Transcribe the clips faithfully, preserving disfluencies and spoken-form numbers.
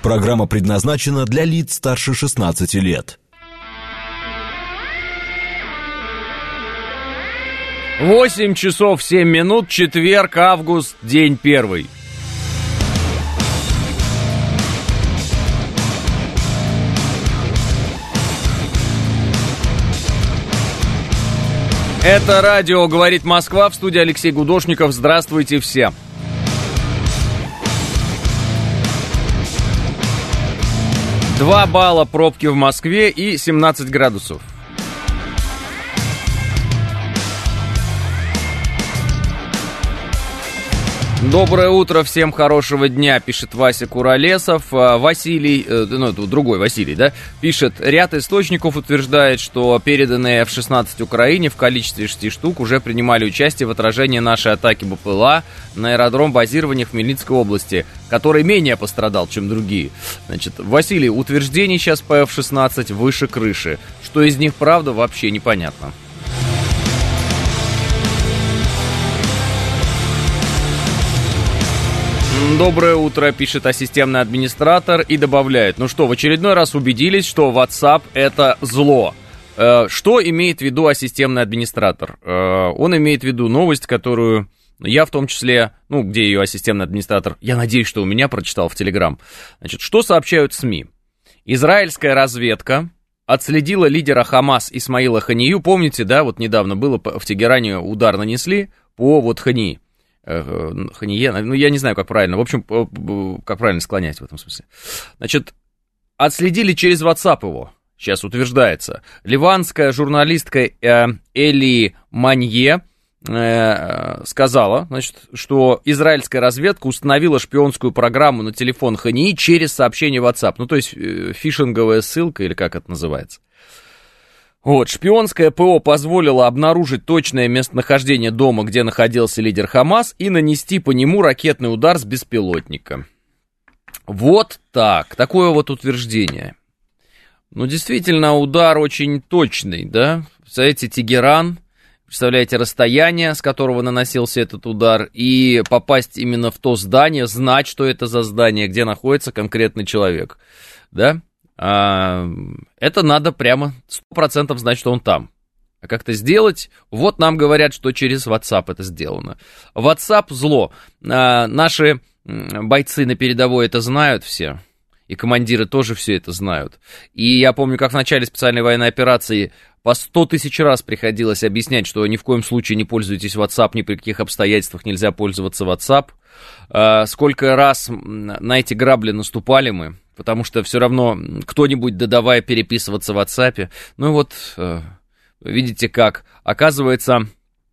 Программа предназначена для лиц старше шестнадцати лет. восемь часов семь минут, четверг, август, день первый. Это радио «Говорит Москва», в студии Алексей Гудошников. Здравствуйте все. Два балла пробки в Москве и семнадцать градусов. Доброе утро, всем хорошего дня, пишет Вася Куролесов. Василий, ну, другой Василий, да, пишет: ряд источников утверждает, что переданные эф шестнадцать Украине в количестве шести штук уже принимали участие в отражении нашей атаки БПЛА на аэродром базирования в Хмельницкой области, который менее пострадал, чем другие. Значит, Василий, утверждений сейчас по эф шестнадцать выше крыши. Что из них правда, вообще непонятно. Доброе утро, пишет асистентный администратор и добавляет: ну что, в очередной раз убедились, что WhatsApp это зло. Э, что имеет в виду асистентный администратор? Э, он имеет в виду новость, которую я в том числе, ну, где ее асистентный администратор, я надеюсь, что у меня прочитал в Телеграм. Значит, что сообщают СМИ? Израильская разведка отследила лидера Хамас Исмаила Ханию. Помните, да, вот недавно было в Тегеране, удар нанесли по вот Хании. Хание, ну, я не знаю, как правильно, в общем, как правильно склонять в этом смысле. Значит, отследили через WhatsApp его, сейчас утверждается. Ливанская журналистка э, Эли Манье э, сказала, значит, что израильская разведка установила шпионскую программу на телефон Хании через сообщение WhatsApp, ну, то есть э, фишинговая ссылка, или как это называется. Вот, шпионское ПО позволило обнаружить точное местонахождение дома, где находился лидер Хамас, и нанести по нему ракетный удар с беспилотника. Вот так, такое вот утверждение. Ну, действительно, удар очень точный, да? Представляете, Тегеран, представляете, расстояние, с которого наносился этот удар, и попасть именно в то здание, знать, что это за здание, где находится конкретный человек, да? А, это надо прямо сто процентов знать, что он там. А как это сделать? Вот нам говорят, что через WhatsApp это сделано. WhatsApp зло. А, наши бойцы на передовой это знают все. И командиры тоже все это знают. И я помню, как в начале специальной военной операции по сто тысяч раз приходилось объяснять, что ни в коем случае не пользуйтесь WhatsApp, ни при каких обстоятельствах нельзя пользоваться WhatsApp. А, сколько раз на эти грабли наступали мы. Потому что все равно кто-нибудь, да давай переписываться в WhatsApp. Ну вот, видите как. Оказывается,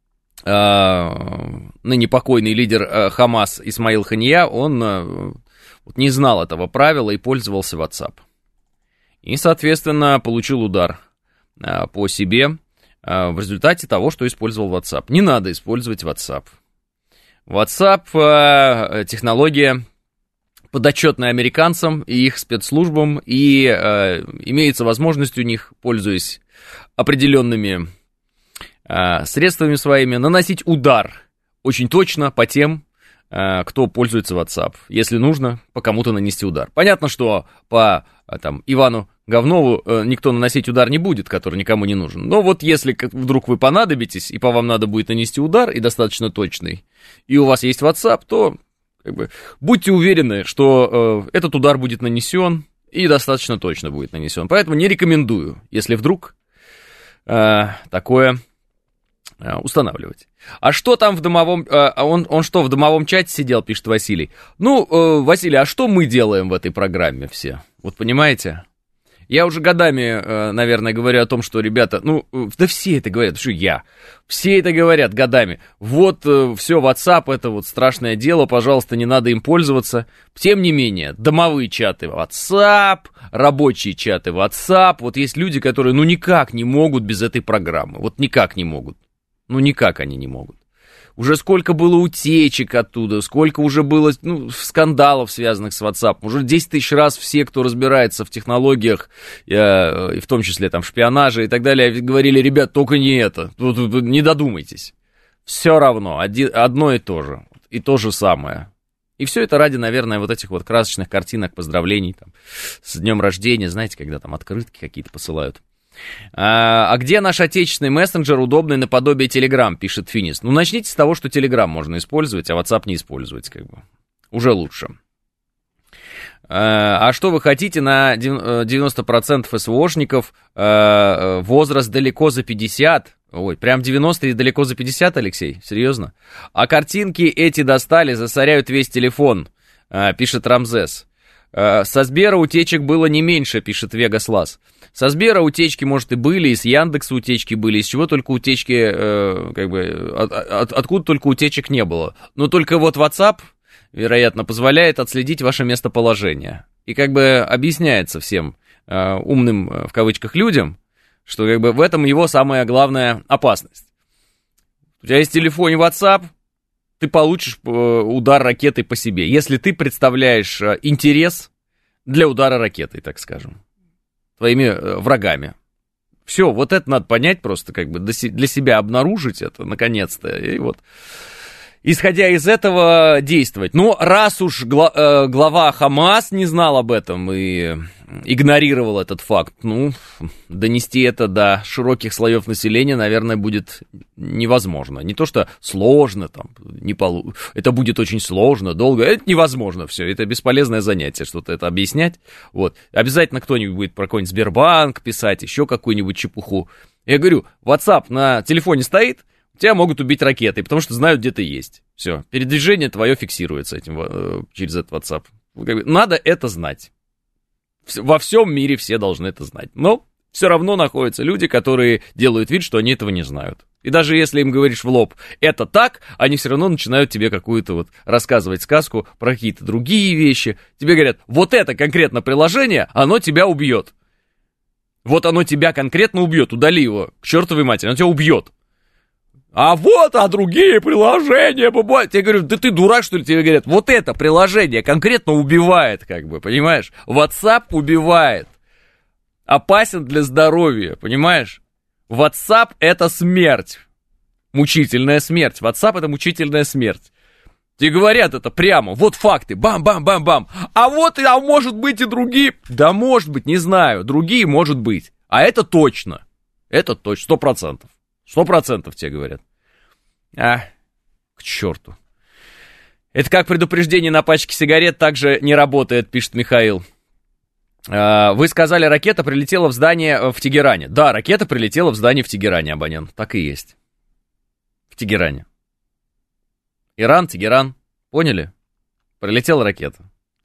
ныне покойный лидер Хамас Исмаил Хания, он вот не знал этого правила и пользовался WhatsApp. И, соответственно, получил удар по себе в результате того, что использовал WhatsApp. Не надо использовать WhatsApp. WhatsApp — технология подотчетная американцам и их спецслужбам, и э, имеется возможность у них, пользуясь определенными э, средствами своими, наносить удар очень точно по тем, э, кто пользуется WhatsApp. Если нужно, по кому-то нанести удар. Понятно, что по э, там, Ивану Говнову э, никто наносить удар не будет, который никому не нужен. Но вот если вдруг вы понадобитесь, и по вам надо будет нанести удар, и достаточно точный, и у вас есть WhatsApp, то как бы, будьте уверены, что э, этот удар будет нанесен и достаточно точно будет нанесен. Поэтому не рекомендую, если вдруг э, такое э, устанавливать. А что там в домовом... Э, он, он что, в домовом чате сидел, пишет Василий. Ну, э, Василий, а что мы делаем в этой программе все? Вот понимаете? Я уже годами, наверное, говорю о том, что, ребята, ну, да все это говорят, что я, все это говорят годами. Вот все, WhatsApp, это вот страшное дело, пожалуйста, не надо им пользоваться. Тем не менее, домовые чаты WhatsApp, рабочие чаты WhatsApp, вот есть люди, которые, ну, никак не могут без этой программы, вот никак не могут, ну, никак они не могут. Уже сколько было утечек оттуда, сколько уже было, ну, скандалов, связанных с WhatsApp. Уже десять тысяч раз все, кто разбирается в технологиях, э, и в том числе там в шпионаже и так далее, говорили: ребят, только не это, тут, тут, не додумайтесь. Все равно, один, одно и то же, и то же самое. И все это ради, наверное, вот этих вот красочных картинок, поздравлений там, с днем рождения, знаете, когда там открытки какие-то посылают. А, а где наш отечественный мессенджер, удобный наподобие Telegram, пишет Финис. Ну, начните с того, что Telegram можно использовать, а WhatsApp не использовать, как бы. Уже лучше. А, а что вы хотите, на девяносто процентов СВОшников а, возраст далеко за пятьдесят? Ой, прям девяносто и далеко за пятьдесят, Алексей? Серьезно? А картинки эти достали, засоряют весь телефон, а, пишет Рамзес. А, со Сбера утечек было не меньше, пишет Вегас Лас. Со Сбера утечки, может, и были, и с Яндекса утечки были, из чего только утечки, э, как бы, от, от, откуда только утечек не было. Но только вот WhatsApp, вероятно, позволяет отследить ваше местоположение. И как бы объясняется всем э, умным, в кавычках, людям, что как бы в этом его самая главная опасность. У тебя есть в телефоне WhatsApp, ты получишь э, удар ракетой по себе, если ты представляешь э, интерес для удара ракетой, так скажем, твоими э, врагами. Все, вот это надо понять просто, как бы для себя обнаружить это, наконец-то, и вот, исходя из этого, действовать. Но раз уж гла- э, глава Хамас не знал об этом и игнорировал этот факт, ну, донести это до широких слоев населения, наверное, будет невозможно. Не то, что сложно, там, не полу... это будет очень сложно, долго, это невозможно все, это бесполезное занятие, что-то это объяснять. Вот. Обязательно кто-нибудь будет про какой-нибудь Сбербанк писать, еще какую-нибудь чепуху. Я говорю, WhatsApp на телефоне стоит, тебя могут убить ракетой, потому что знают, где ты есть. Все, передвижение твое фиксируется этим, через этот WhatsApp. Надо это знать. Во всем мире все должны это знать. Но все равно находятся люди, которые делают вид, что они этого не знают. И даже если им говоришь в лоб, это так, они все равно начинают тебе какую-то вот рассказывать сказку про какие-то другие вещи. Тебе говорят, вот это конкретно приложение, оно тебя убьет. Вот оно тебя конкретно убьет, удали его, к чертовой матери, оно тебя убьет. А вот, а другие приложения бывают. Я говорю, да ты дурак, что ли? Тебе говорят, вот это приложение конкретно убивает, как бы, понимаешь? WhatsApp убивает. Опасен для здоровья, понимаешь? WhatsApp это смерть. Мучительная смерть. WhatsApp это мучительная смерть. Тебе говорят это прямо, вот факты, бам-бам-бам-бам. А вот, а может быть и другие. Да может быть, не знаю, другие может быть. А это точно. Это точно, сто процентов. Сто процентов тебе говорят. А, к черту. Это как предупреждение на пачке сигарет также не работает, пишет Михаил. А, вы сказали, ракета прилетела в здание в Тегеране. Да, ракета прилетела в здание в Тегеране, абонент. Так и есть. В Тегеране. Иран, Тегеран. Поняли? Прилетела ракета.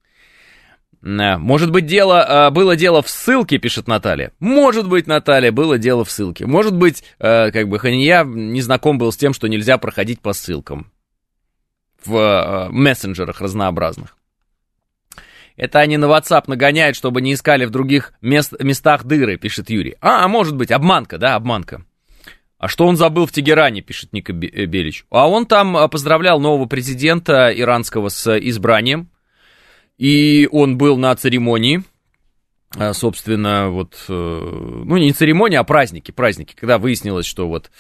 Может быть, дело, было дело в ссылке, пишет Наталья. Может быть, Наталья, было дело в ссылке. Может быть, как бы Хания не знаком был с тем, что нельзя проходить по ссылкам в мессенджерах разнообразных. Это они на WhatsApp нагоняют, чтобы не искали в других мест, местах дыры, пишет Юрий. А, а может быть, обманка, да, обманка. А что он забыл в Тегеране, пишет Ника Белич. А он там поздравлял нового президента иранского с избранием. И он был на церемонии, собственно, вот, ну, не церемония, а праздники, праздники, когда выяснилось, что вот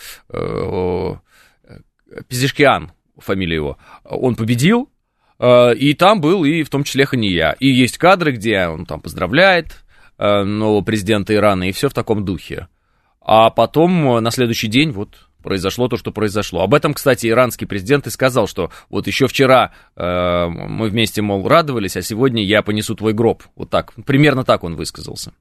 Пезешкиан, фамилия его, он победил, и там был и в том числе Хания. И есть кадры, где он там поздравляет нового президента Ирана, и все в таком духе. А потом на следующий день вот произошло то, что произошло. Об этом, кстати, иранский президент и сказал, что вот еще вчера э, мы вместе, мол, радовались, а сегодня я понесу твой гроб. Вот так, примерно так он высказался.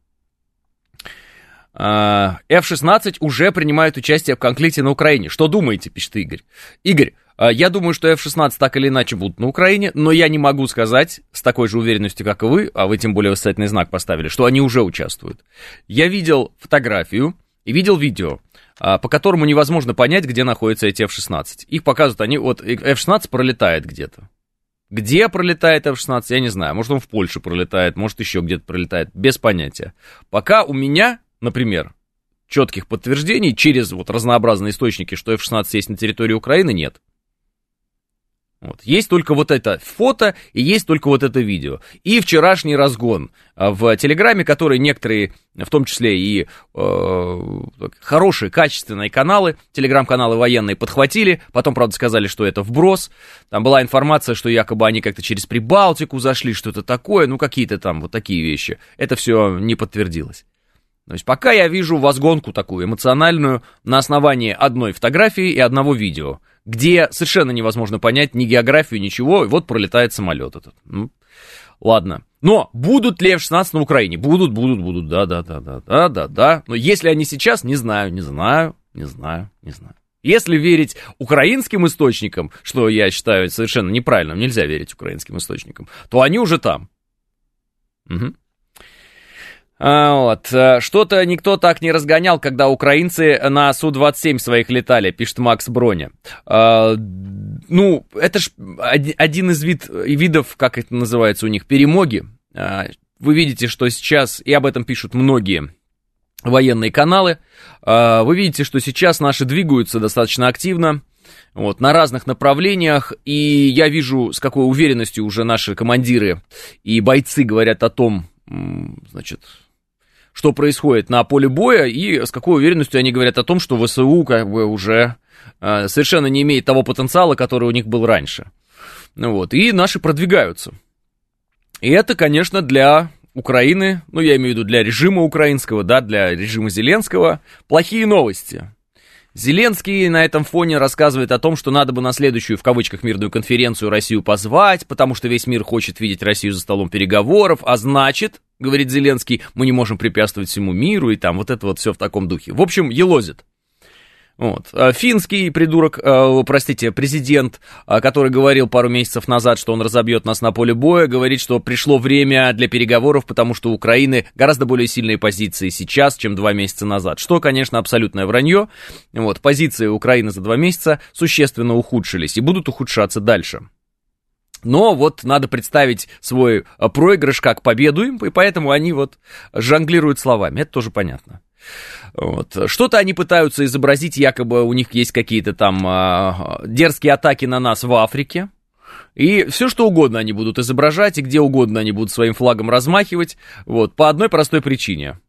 эф шестнадцать уже принимают участие в конфликте на Украине. Что думаете, пишет Игорь? Игорь, я думаю, что эф шестнадцать так или иначе будут на Украине, но я не могу сказать с такой же уверенностью, как и вы, а вы тем более восклицательный знак поставили, что они уже участвуют. Я видел фотографию и видел видео, по которому невозможно понять, где находятся эти эф шестнадцать. Их показывают, они, вот эф шестнадцать пролетает где-то. Где пролетает эф шестнадцать, я не знаю. Может, он в Польше пролетает, может, еще где-то пролетает, без понятия. Пока у меня, например, четких подтверждений через вот разнообразные источники, что эф шестнадцать есть на территории Украины, нет. Вот. Есть только вот это фото и есть только вот это видео. И вчерашний разгон в Телеграме, который некоторые, в том числе и э, хорошие, качественные каналы, телеграм-каналы военные подхватили, потом, правда, сказали, что это вброс. Там была информация, что якобы они как-то через Прибалтику зашли, что-то такое, ну какие-то там вот такие вещи. Это все не подтвердилось. То есть пока я вижу возгонку такую эмоциональную на основании одной фотографии и одного видео, где совершенно невозможно понять ни географию, ничего, и вот пролетает самолет этот. Ну, ладно. Но будут ли эф шестнадцать на Украине? Будут, будут, будут, да-да-да-да-да-да-да. Но если они сейчас, не знаю, не знаю, не знаю, не знаю. Если верить украинским источникам, что я считаю совершенно неправильным, нельзя верить украинским источникам, то они уже там. Угу. А, вот. Что-то никто так не разгонял, когда украинцы на Су двадцать семь своих летали, пишет Макс Броня. А, ну, это ж один из вид, видов, как это называется у них, перемоги. А, вы видите, что сейчас, и об этом пишут многие военные каналы, а, вы видите, что сейчас наши двигаются достаточно активно, вот, на разных направлениях, и я вижу, с какой уверенностью уже наши командиры и бойцы говорят о том, значит, что происходит на поле боя, и с какой уверенностью они говорят о том, что ВСУ как бы уже э, совершенно не имеет того потенциала, который у них был раньше. Ну вот, и наши продвигаются. И это, конечно, для Украины, ну, я имею в виду для режима украинского, да, для режима Зеленского, плохие новости. Зеленский на этом фоне рассказывает о том, что надо бы на следующую, в кавычках, мирную конференцию Россию позвать, потому что весь мир хочет видеть Россию за столом переговоров, а значит, говорит Зеленский, мы не можем препятствовать всему миру, и там вот это вот все в таком духе. В общем, елозит. Вот. Финский придурок, э, простите, президент, э, который говорил пару месяцев назад, что он разобьет нас на поле боя, говорит, что пришло время для переговоров, потому что у Украины гораздо более сильные позиции сейчас, чем два месяца назад. Что, конечно, абсолютное вранье. Вот. Позиции Украины за два месяца существенно ухудшились и будут ухудшаться дальше. Но вот надо представить свой проигрыш как победу им, и поэтому они вот жонглируют словами. Это тоже понятно. Вот. Что-то они пытаются изобразить, якобы у них есть какие-то там э, дерзкие атаки на нас в Африке. И все что угодно они будут изображать, и где угодно они будут своим флагом размахивать. Вот, по одной простой причине.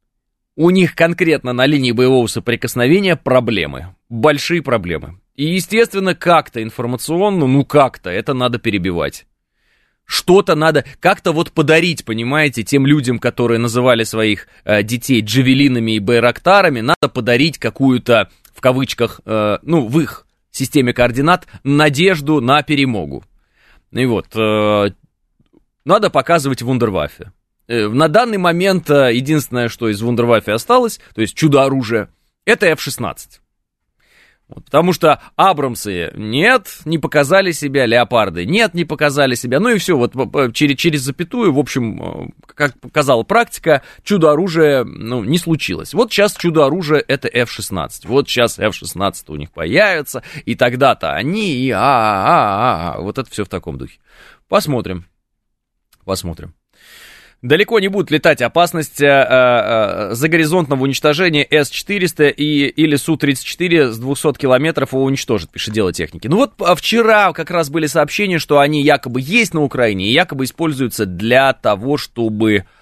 У них конкретно на линии боевого соприкосновения проблемы. Большие проблемы. И, естественно, как-то информационно, ну как-то, это надо перебивать. Что-то надо как-то вот подарить, понимаете, тем людям, которые называли своих э, детей джавелинами и байрактарами, надо подарить какую-то, в кавычках, э, ну, в их системе координат, надежду на перемогу. И вот, э, надо показывать вундерваффе. Э, на данный момент э, единственное, что из вундерваффе осталось, то есть чудо-оружие, это эф шестнадцать. Вот, потому что Абрамсы нет, не показали себя, Леопарды нет, не показали себя, ну и все, вот через, через запятую, в общем, как показала практика, чудо-оружие, ну, не случилось. Вот сейчас чудо-оружие это эф шестнадцать, вот сейчас эф шестнадцать у них появится, и тогда-то они, и а-а-а-а, вот это все в таком духе. Посмотрим, посмотрим. Далеко не будут летать опасность э, э, загоризонтного уничтожения эс четыреста и, или Су тридцать четыре с двухсот километров его уничтожит, пишет Дело техники. Ну вот вчера как раз были сообщения, что они якобы есть на Украине и якобы используются для того, чтобы э,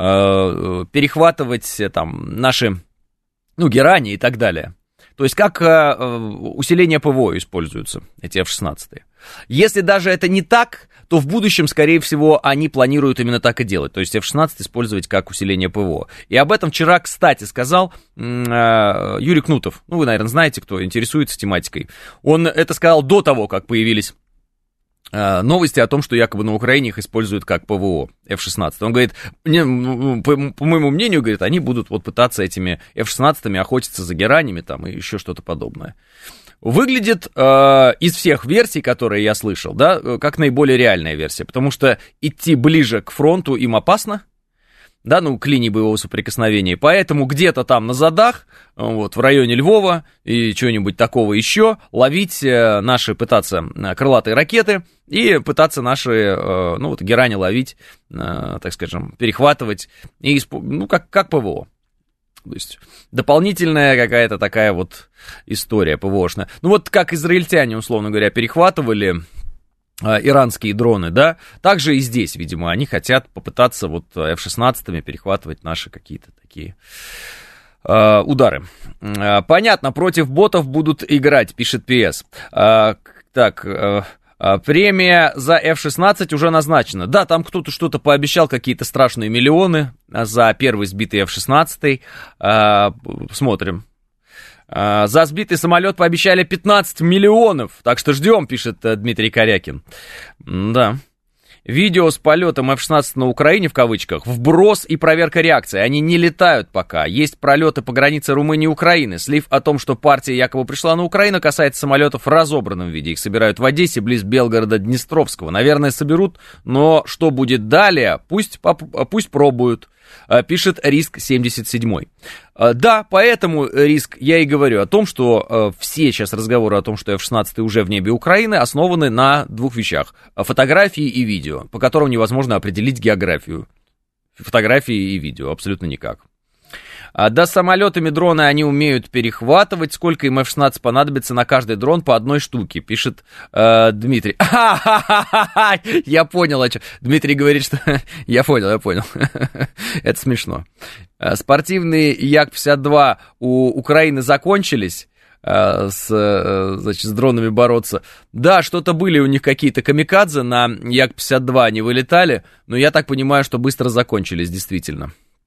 перехватывать там наши, ну, герани и так далее. То есть как э, усиление ПВО используются эти эф шестнадцать. Если даже это не так, то в будущем, скорее всего, они планируют именно так и делать. То есть эф шестнадцать использовать как усиление ПВО. И об этом вчера, кстати, сказал э, Юрий Кнутов. Ну, вы, наверное, знаете, кто интересуется тематикой. Он это сказал до того, как появились э, новости о том, что якобы на Украине их используют как ПВО эф шестнадцать. Он говорит, не, по, по моему мнению, говорит, они будут вот пытаться этими эф шестнадцать охотиться за геранями там, и еще что-то подобное. Выглядит э, из всех версий, которые я слышал, да, как наиболее реальная версия, потому что идти ближе к фронту им опасно, да, ну, к линии боевого соприкосновения, поэтому где-то там на задах, вот, в районе Львова и чего-нибудь такого еще, ловить э, наши, пытаться э, крылатые ракеты и пытаться наши, э, ну, вот, герани ловить, э, так скажем, перехватывать, и, ну, как, как ПВО. То есть дополнительная какая-то такая вот история ПВОшная. Ну вот как израильтяне, условно говоря, перехватывали иранские дроны, да, также и здесь, видимо, они хотят попытаться вот эф шестнадцать перехватывать наши какие-то такие э, удары. Э, понятно, против ботов будут играть, пишет пи эс. Э, так, э, э, премия за эф шестнадцать уже назначена. Да, там кто-то что-то пообещал, какие-то страшные миллионы за первый сбитый эф шестнадцать. Э, смотрим. За сбитый самолет пообещали пятнадцать миллионов, так что ждем, пишет Дмитрий Корякин. Да. Видео с полетом эф шестнадцать на Украине, в кавычках, вброс и проверка реакции. Они не летают пока. Есть пролеты по границе Румынии и Украины. Слив о том, что партия якобы пришла на Украину, касается самолетов в разобранном виде. Их собирают в Одессе, близ Белгорода-Днестровского. Наверное, соберут, но что будет далее, пусть, пусть пробуют. Пишет Риск семьдесят семь. Да, поэтому, Риск, я и говорю о том, что все сейчас разговоры о том, что эф шестнадцать уже в небе Украины, основаны на двух вещах. Фотографии и видео, по которым невозможно определить географию. Фотографии и видео, абсолютно никак. Да, с самолетами дроны они умеют перехватывать. Сколько им эф шестнадцать понадобится на каждый дрон по одной штуке, пишет э, Дмитрий. Я понял, о чем. Дмитрий говорит, что... Я понял, я понял. Это смешно. Спортивные Як пятьдесят два у Украины закончились. С, значит, с дронами бороться. Да, что-то были у них какие-то камикадзе на Як пятьдесят два, они вылетали, но я так понимаю, что быстро закончились, действительно.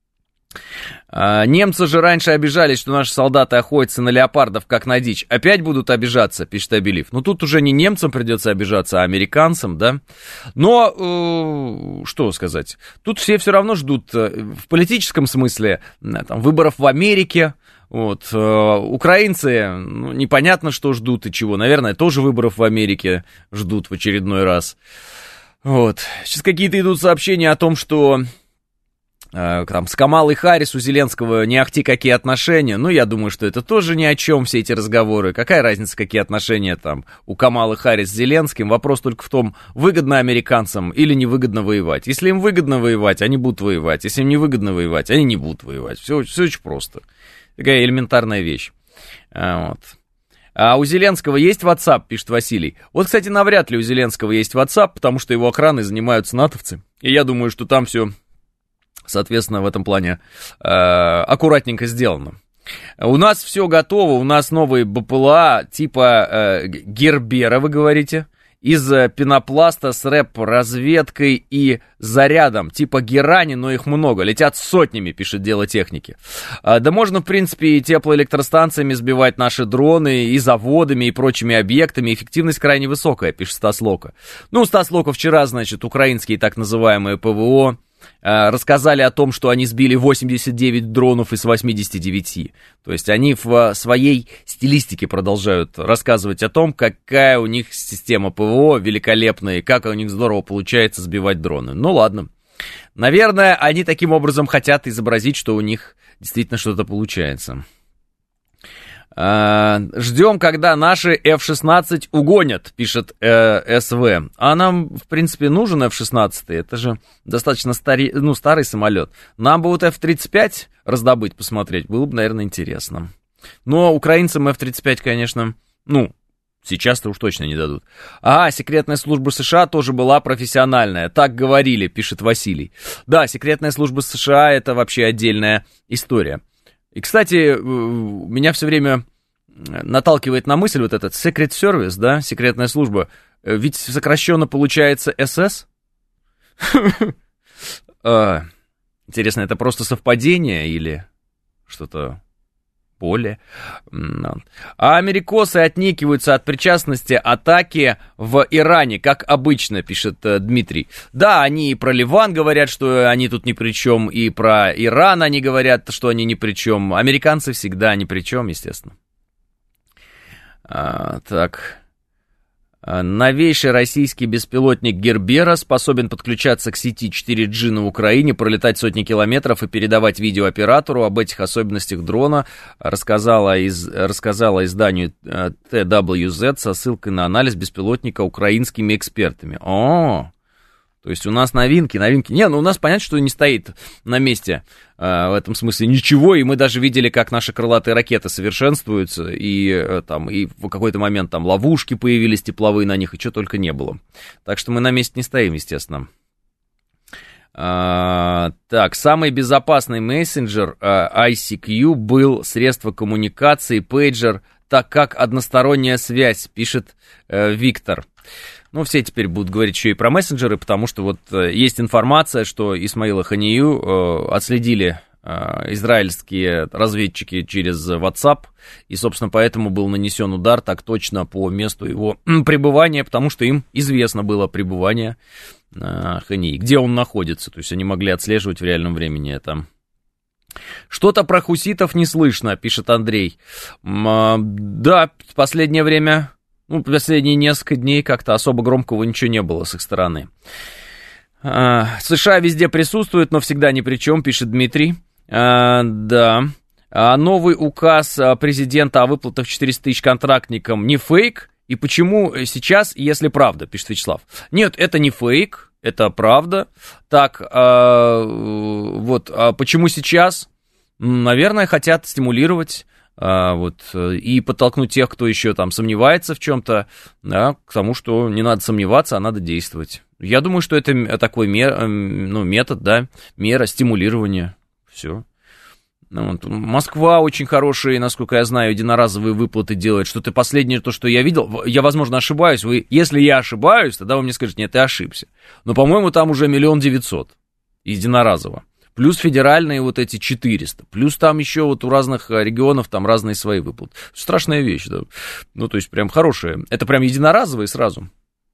Немцы же раньше обижались, что наши солдаты охотятся на леопардов, как на дичь. Опять будут обижаться, пишет Абелив. Ну, тут уже не немцам придется обижаться, а американцам, да. Но, э, что сказать, тут все все равно ждут в политическом смысле там, выборов в Америке. Вот, э, украинцы, ну, непонятно, что ждут и чего. Наверное, тоже выборов в Америке ждут в очередной раз. Вот, сейчас какие-то идут сообщения о том, что... Там, с Камалой Харрис у Зеленского не ахти какие отношения. Ну, я думаю, что это тоже ни о чем, все эти разговоры. Какая разница, какие отношения там у Камалы Харрис с Зеленским? Вопрос только в том, выгодно американцам или невыгодно воевать. Если им выгодно воевать, они будут воевать. Если им не выгодно воевать, они не будут воевать. Все, все очень просто. Такая элементарная вещь. А, вот. А у Зеленского есть WhatsApp, пишет Василий. Вот, кстати, навряд ли у Зеленского есть WhatsApp, потому что его охраной занимаются натовцы. И я думаю, что там все... Соответственно, в этом плане э, аккуратненько сделано. У нас все готово, у нас новые БПЛА типа э, Гербера, вы говорите, из пенопласта с рэп-разведкой и зарядом, типа Герани, но их много, летят сотнями, пишет Дело техники. А, да можно, в принципе, и теплоэлектростанциями сбивать наши дроны, и заводами, и прочими объектами, эффективность крайне высокая, пишет Стас Лока. Ну, Стас Лока вчера, значит, украинские так называемые ПВО, рассказали о том, что они сбили восемьдесят девять дронов из восемьдесят девять. То есть они в своей стилистике продолжают рассказывать о том, какая у них система ПВО великолепная, и как у них здорово получается сбивать дроны. Ну ладно. Наверное, они таким образом хотят изобразить, что у них действительно что-то получается. Ждем, когда наши эф шестнадцать угонят, пишет э, СВ. А нам, в принципе, нужен эф шестнадцать. Это же достаточно стари, ну, старый самолет. Нам бы вот эф тридцать пять раздобыть, посмотреть, было бы, наверное, интересно. Но украинцам эф тридцать пять, конечно, ну, сейчас-то уж точно не дадут. А, секретная служба США тоже была профессиональная. Так говорили, пишет Василий. Да, секретная служба США — это вообще отдельная история. И, кстати, меня все время наталкивает на мысль вот этот Secret Service, да, секретная служба. Ведь сокращенно получается эс эс. Интересно, это просто совпадение или что-то более? А америкосы отнекиваются от причастности атаки в Иране, как обычно, пишет Дмитрий. Да, они и про Ливан говорят, что они тут ни при чем, и про Иран они говорят, что они ни при чем. Американцы всегда ни при чем, естественно. А, так... Новейший российский беспилотник Гербера способен подключаться к сети четыре джи на Украине, пролетать сотни километров и передавать видео оператору. Об этих особенностях дрона рассказала, из, рассказала изданию ти дабл ю зет со ссылкой на анализ беспилотника украинскими экспертами. О, То есть у нас новинки, новинки. Не, ну у нас понятно, что не стоит на месте э, в этом смысле ничего, и мы даже видели, как наши крылатые ракеты совершенствуются, и, э, там, и в какой-то момент там ловушки появились тепловые на них, и что только не было. Так что мы на месте не стоим, естественно. А, так, самый безопасный мессенджер а, ай си кью был средство коммуникации, пейджер, так как односторонняя связь, пишет э, Виктор. Ну, все теперь будут говорить еще и про мессенджеры, потому что вот э, есть информация, что Исмаила Ханию э, отследили э, израильские разведчики через WhatsApp, и, собственно, поэтому был нанесен удар так точно по месту его пребывания, потому что им известно было пребывание э, Хании, где он находится, то есть они могли отслеживать в реальном времени это. Что-то про хуситов не слышно, пишет Андрей. М- да, в последнее время... Ну, последние несколько дней как-то особо громкого ничего не было с их стороны. А, США везде присутствуют, но всегда ни при чем, пишет Дмитрий. А, да. А новый указ президента о выплатах четыреста тысяч контрактникам не фейк? И почему сейчас, если правда, пишет Вячеслав? Нет, это не фейк, это правда. Так, а, вот, а почему сейчас? Наверное, хотят стимулировать... А, вот, и подтолкнуть тех, кто еще там сомневается в чем-то, да, к тому, что не надо сомневаться, а надо действовать. Я думаю, что это такой мер, ну, метод, да, мера стимулирования. Все. Ну, вот. Москва очень хорошие, насколько я знаю, единоразовые выплаты делает. Что-то последнее, то, что я видел, я, возможно, ошибаюсь. Вы, если я ошибаюсь, тогда вы мне скажете, нет, ты ошибся. Но, по-моему, там уже миллион девятьсот единоразово. Плюс федеральные вот эти четыреста. Плюс там еще вот у разных регионов там разные свои выплаты. Страшная вещь, да. Ну, то есть прям хорошая. Это прям единоразовые сразу.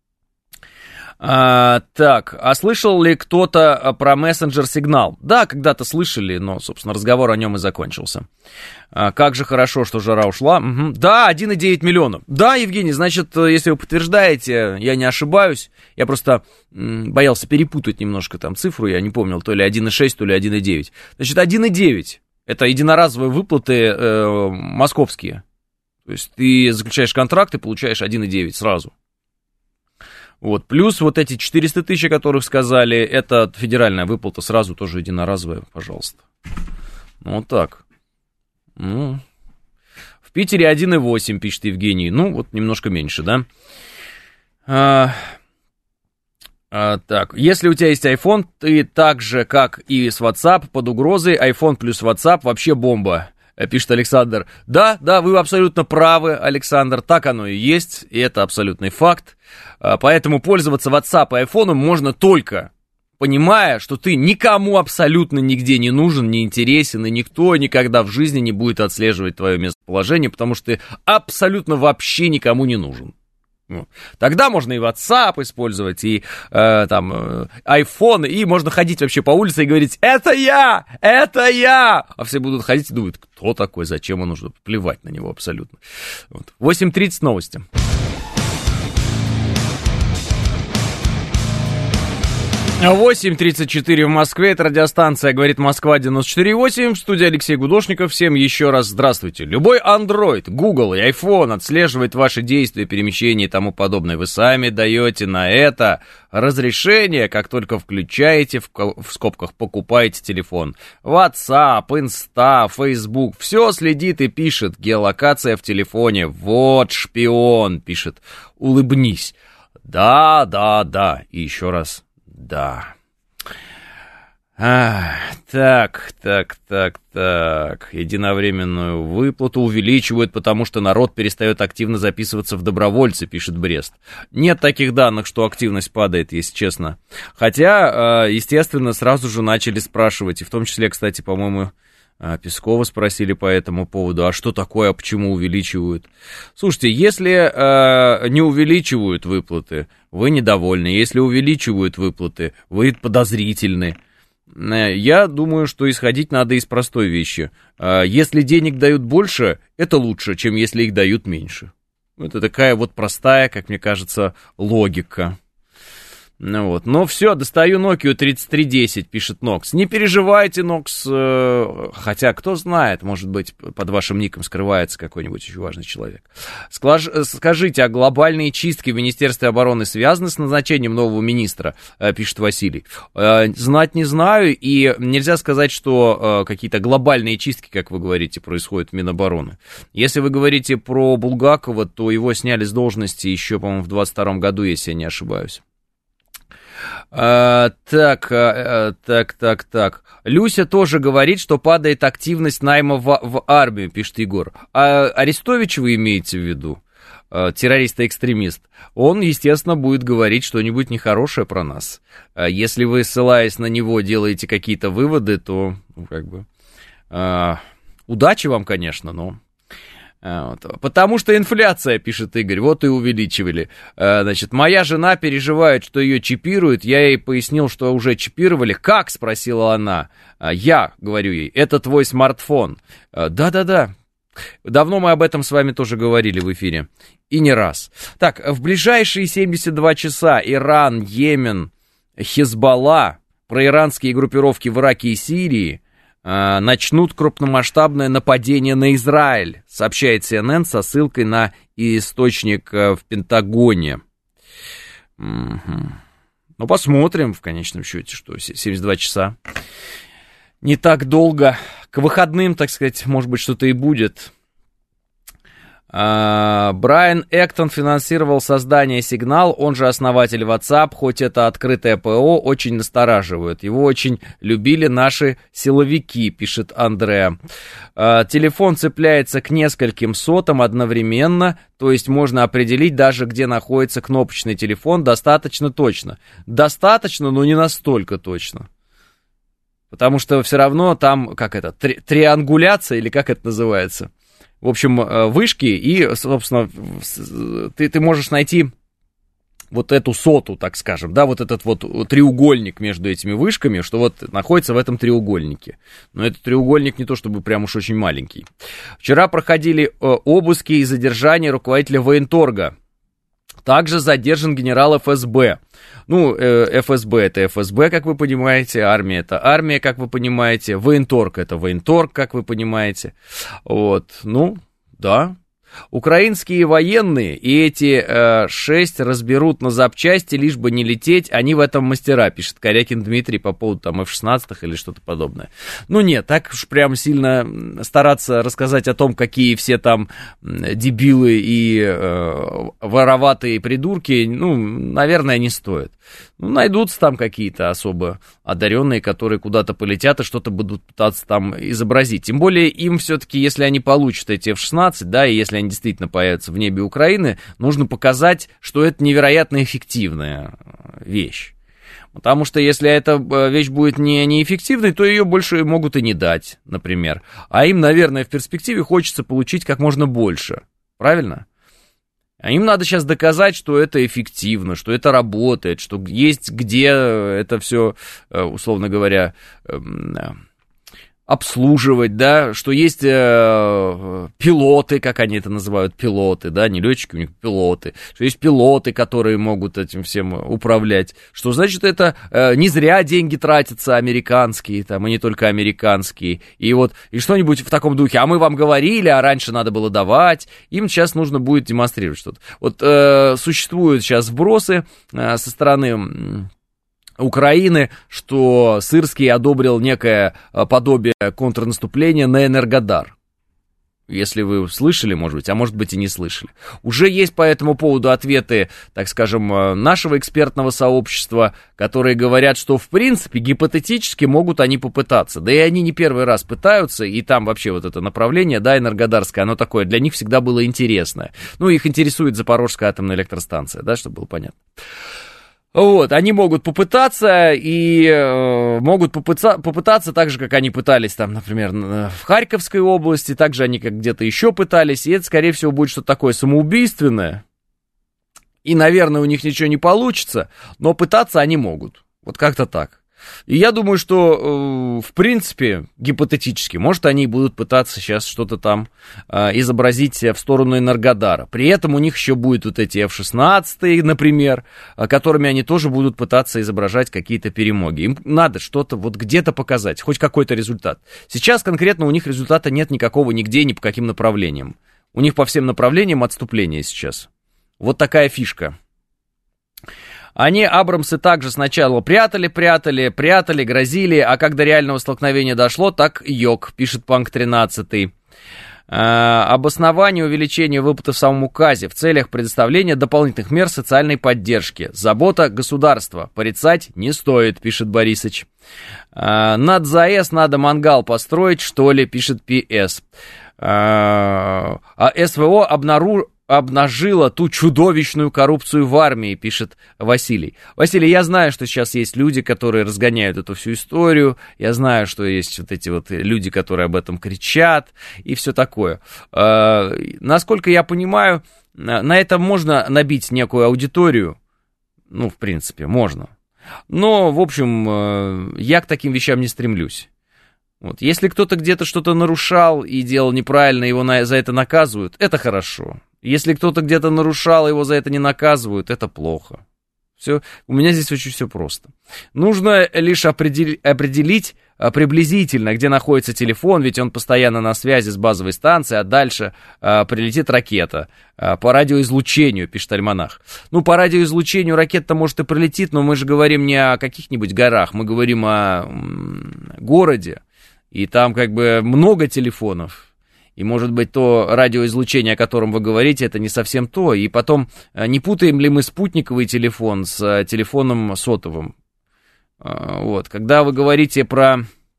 А, так, а слышал ли кто-то про мессенджер Сигнал? Да, когда-то слышали, но, собственно, разговор о нем и закончился. А, как же хорошо, что жара ушла. Угу. Да, один и девять миллионов. Да, Евгений, значит, если вы подтверждаете, я не ошибаюсь. Я просто м, боялся перепутать немножко там цифру, я не помнил, то ли один и шесть, то ли один и девять. Значит, один и девять это единоразовые выплаты э, московские. То есть ты заключаешь контракт и получаешь один и девять сразу. Вот, плюс вот эти четыреста тысяч, о которых сказали, это федеральная выплата, сразу тоже единоразовая, пожалуйста. Ну, вот так. Ну, в Питере один и восемь, пишет Евгений. Ну, вот немножко меньше, да? А, а, так, если у тебя есть iPhone, ты так же, как и с WhatsApp, под угрозой, iPhone плюс WhatsApp вообще бомба. Пишет Александр. Да, да, вы абсолютно правы, Александр, так оно и есть, и это абсолютный факт. Поэтому пользоваться WhatsApp и iPhone можно только понимая, что ты никому абсолютно нигде не нужен, не интересен, и никто никогда в жизни не будет отслеживать твое местоположение, потому что ты абсолютно вообще никому не нужен. Тогда можно и WhatsApp использовать, и э, там э, iPhone, и можно ходить вообще по улице и говорить: это я, это я, а все будут ходить и думают, кто такой, зачем он нужен, плевать на него абсолютно. Вот. восемь тридцать новости. восемь тридцать четыре в Москве, это радиостанция «Говорит Москва» девяносто четыре и восемь, в студии Алексей Гудошников, всем еще раз здравствуйте. Любой Android, Google и iPhone отслеживает ваши действия, перемещения и тому подобное. Вы сами даете на это разрешение, как только включаете, в, в скобках, покупаете телефон. WhatsApp, Insta, Facebook, все следит и пишет, геолокация в телефоне, вот шпион, пишет, улыбнись. Да, да, да, и еще раз. Да. А, так, так, так, так. Единовременную выплату увеличивают, потому что народ перестает активно записываться в добровольцы, пишет Брест. Нет таких данных, что активность падает, если честно. Хотя, естественно, сразу же начали спрашивать, и в том числе, кстати, по-моему, Пескова спросили по этому поводу, а что такое, а почему увеличивают? Слушайте, если э, не увеличивают выплаты, вы недовольны. Если увеличивают выплаты, вы подозрительны. Я думаю, что исходить надо из простой вещи. Если денег дают больше, это лучше, чем если их дают меньше. Это такая вот простая, как мне кажется, логика. Ну, вот. Но все, достаю Nokia тридцать три десять, пишет Нокс. Не переживайте, Нокс, э, хотя, кто знает, может быть, под вашим ником скрывается какой-нибудь очень важный человек. Склаж, скажите, а глобальные чистки в Министерстве обороны связаны с назначением нового министра, э, пишет Василий. Э, знать не знаю, и нельзя сказать, что э, какие-то глобальные чистки, как вы говорите, происходят в Минобороны. Если вы говорите про Булгакова, то его сняли с должности еще, по-моему, в двадцать втором году, если я не ошибаюсь. А, так, а, так, так, так. Люся тоже говорит, что падает активность найма в, в армию, пишет Егор. А Арестовича вы имеете в виду? А, террорист-экстремист. Он, естественно, будет говорить что-нибудь нехорошее про нас. А если вы, ссылаясь на него, делаете какие-то выводы, то, ну, как бы, а, удачи вам, конечно, но... Вот. Потому что инфляция, пишет Игорь, вот и увеличивали. Значит, моя жена переживает, что ее чипируют. Я ей пояснил, что уже чипировали. Как? Спросила она. Я, говорю ей, это твой смартфон. Да-да-да. Давно мы об этом с вами тоже говорили в эфире. И не раз. Так, в ближайшие семьдесят два часа Иран, Йемен, Хизбалла, проиранские группировки в Ираке и Сирии начнут крупномасштабное нападение на Израиль, сообщает си эн эн со ссылкой на источник в Пентагоне. Угу. Ну, посмотрим, в конечном счете, что семьдесят два часа. Не так долго. К выходным, так сказать, может быть, что-то и будет. Брайан Эктон финансировал создание Signal, он же основатель WhatsApp, хоть это открытое ПО, очень настораживает. Его очень любили наши силовики, пишет Андреа. Телефон цепляется к нескольким сотам одновременно, то есть можно определить даже, где находится кнопочный телефон, достаточно точно. Достаточно, но не настолько точно. Потому что все равно там, как это, три, триангуляция, или как это называется? В общем, вышки, и, собственно, ты, ты можешь найти вот эту соту, так скажем, да, вот этот вот треугольник между этими вышками, что вот находится в этом треугольнике. Но этот треугольник не то чтобы прям уж очень маленький. Вчера проходили обыски и задержания руководителя военторга. Также задержан генерал эф эс бэ. Ну, эф эс бэ это эф эс бэ, как вы понимаете, армия это армия, как вы понимаете, военторг это военторг, как вы понимаете. Вот, ну, да. Украинские военные и эти э, шесть разберут на запчасти, лишь бы не лететь, они в этом мастера, пишет Корякин Дмитрий по поводу там эф шестнадцать или что-то подобное. Ну нет, так уж прям сильно стараться рассказать о том, какие все там дебилы и э, вороватые придурки, ну, наверное, не стоит. Ну, найдутся там какие-то особо одаренные, которые куда-то полетят и что-то будут пытаться там изобразить. Тем более им все-таки, если они получат эти эф шестнадцать, да, и если они действительно появятся в небе Украины, нужно показать, что это невероятно эффективная вещь. Потому что если эта вещь будет не, неэффективной, то ее больше могут и не дать, например. А им, наверное, в перспективе хочется получить как можно больше. Правильно? А им надо сейчас доказать, что это эффективно, что это работает, что есть где это все, условно говоря, обслуживать, да, что есть э, пилоты, как они это называют, пилоты, да, не летчики, у них пилоты, что есть пилоты, которые могут этим всем управлять, что значит это э, не зря деньги тратятся американские, там, и не только американские, и вот, и что-нибудь в таком духе, а мы вам говорили, а раньше надо было давать, им сейчас нужно будет демонстрировать что-то. Вот э, существуют сейчас вбросы э, со стороны Украины, что Сырский одобрил некое подобие контрнаступления на Энергодар. Если вы слышали, может быть, а может быть и не слышали. Уже есть по этому поводу ответы, так скажем, нашего экспертного сообщества, которые говорят, что в принципе гипотетически могут они попытаться. Да и они не первый раз пытаются, и там вообще вот это направление, да, Энергодарское, оно такое для них всегда было интересное. Ну, их интересует Запорожская атомная электростанция, да, чтобы было понятно. Вот, они могут попытаться и э, могут попыта- попытаться так же, как они пытались там, например, в Харьковской области, так же они как где-то еще пытались, и это, скорее всего, будет что-то такое самоубийственное, и, наверное, у них ничего не получится, но пытаться они могут, вот как-то так. И я думаю, что, в принципе, гипотетически, может, они будут пытаться сейчас что-то там изобразить в сторону Энергодара. При этом у них еще будут вот эти эф шестнадцать, например, которыми они тоже будут пытаться изображать какие-то перемоги. Им надо что-то вот где-то показать, хоть какой-то результат. Сейчас конкретно у них результата нет никакого нигде, ни по каким направлениям. У них по всем направлениям отступление сейчас. Вот такая фишка. Они Абрамсы также сначала прятали, прятали, прятали, грозили, а как до реального столкновения дошло, так йог, пишет Панк тринадцать. А, обоснование увеличения выплаты в самом указе в целях предоставления дополнительных мер социальной поддержки. Забота государства. Порицать не стоит, пишет Борисыч. А, над ЗАЭС надо мангал построить, что ли, пишет ПС. А, а СВО обнаружил... обнажила ту чудовищную коррупцию в армии, пишет Василий. Василий, я знаю, что сейчас есть люди, которые разгоняют эту всю историю, я знаю, что есть вот эти вот люди, которые об этом кричат и все такое. Э, насколько я понимаю, на этом можно набить некую аудиторию, ну, в принципе, можно. Но, в общем, э, я к таким вещам не стремлюсь. Вот. Если кто-то где-то что-то нарушал и делал неправильно, его на, за это наказывают, это хорошо. Если кто-то где-то нарушал, его за это не наказывают, это плохо. Все, у меня здесь очень все просто. Нужно лишь определ, определить а, приблизительно, где находится телефон, ведь он постоянно на связи с базовой станцией, а дальше а, прилетит ракета а, по радиоизлучению, пишет Альманах. Ну, по радиоизлучению ракета-то, может, и прилетит, но мы же говорим не о каких-нибудь горах, мы говорим о м, городе, и там как бы много телефонов. И, может быть, то радиоизлучение, о котором вы говорите, это не совсем то. И потом, не путаем ли мы спутниковый телефон с телефоном сотовым? Вот. Когда вы говорите про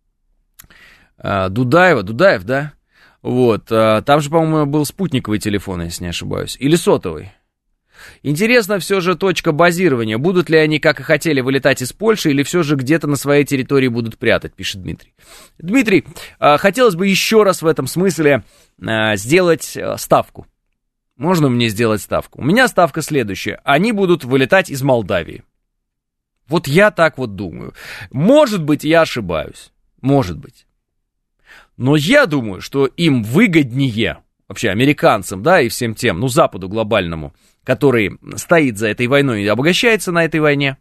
Дудаева, Дудаев, да? Вот. Там же, по-моему, был спутниковый телефон, если не ошибаюсь. Или сотовый. Интересно все же точка базирования. Будут ли они, как и хотели, вылетать из Польши, или все же где-то на своей территории будут прятать, пишет Дмитрий. Дмитрий, хотелось бы еще раз в этом смысле сделать ставку. Можно мне сделать ставку? У меня ставка следующая. Они будут вылетать из Молдавии. Вот я так вот думаю. Может быть, я ошибаюсь. Может быть. Но я думаю, что им выгоднее, вообще американцам, да, и всем тем, ну, Западу глобальному, который стоит за этой войной и обогащается на этой войне,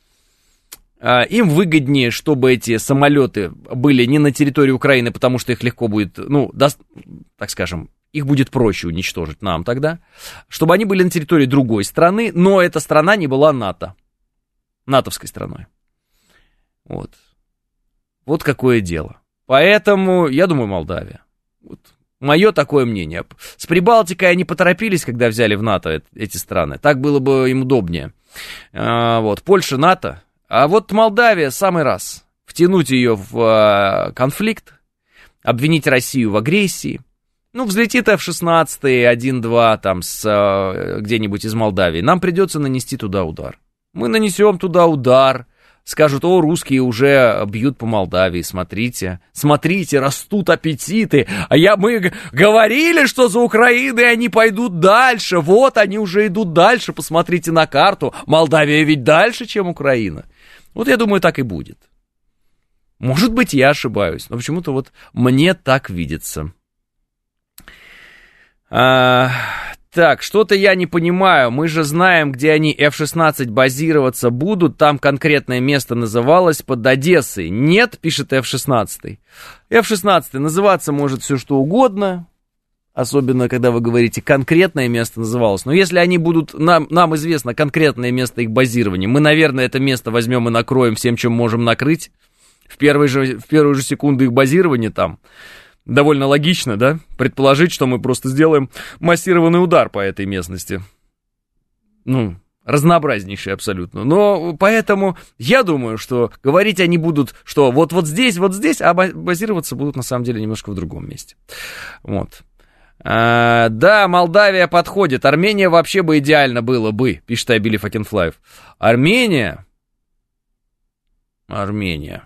им выгоднее, чтобы эти самолеты были не на территории Украины, потому что их легко будет, ну, да, так скажем, их будет проще уничтожить нам тогда, чтобы они были на территории другой страны, но эта страна не была НАТО, натовской страной. Вот. Вот какое дело. Поэтому, я думаю, Молдавия. Вот. Мое такое мнение. С Прибалтикой они поторопились, когда взяли в НАТО эти страны. Так было бы им удобнее. А, вот. Польша, НАТО. А вот Молдавия самый раз. Втянуть ее в а, конфликт, обвинить Россию в агрессии. Ну, взлетит эф шестнадцать, один-два там с, а, где-нибудь из Молдавии. Нам придется нанести туда удар. Мы нанесем туда удар. Скажут, о, русские уже бьют по Молдавии, смотрите, смотрите, растут аппетиты. А я, мы говорили, что за Украиной они пойдут дальше. Вот они уже идут дальше, посмотрите на карту. Молдавия ведь дальше, чем Украина. Вот я думаю, так и будет. Может быть, я ошибаюсь, но почему-то вот мне так видится. А... Так, что-то я не понимаю, мы же знаем, где они эф шестнадцать базироваться будут, там конкретное место называлось под Одессой. Нет, пишет эф шестнадцать. эф шестнадцать называться может все что угодно, особенно когда вы говорите конкретное место называлось. Но если они будут, нам, нам известно конкретное место их базирования, мы, наверное, это место возьмем и накроем всем, чем можем накрыть. В, первой же, в первую же секунду их базирования там. Довольно логично, да, предположить, что мы просто сделаем массированный удар по этой местности. Ну, разнообразнейший абсолютно. Но поэтому я думаю, что говорить они будут, что вот, вот здесь, вот здесь, а базироваться будут на самом деле немножко в другом месте. Вот. А, да, Молдавия подходит. Армения вообще бы идеально было бы, пишет Абили Факенфлаев. Армения? Армения.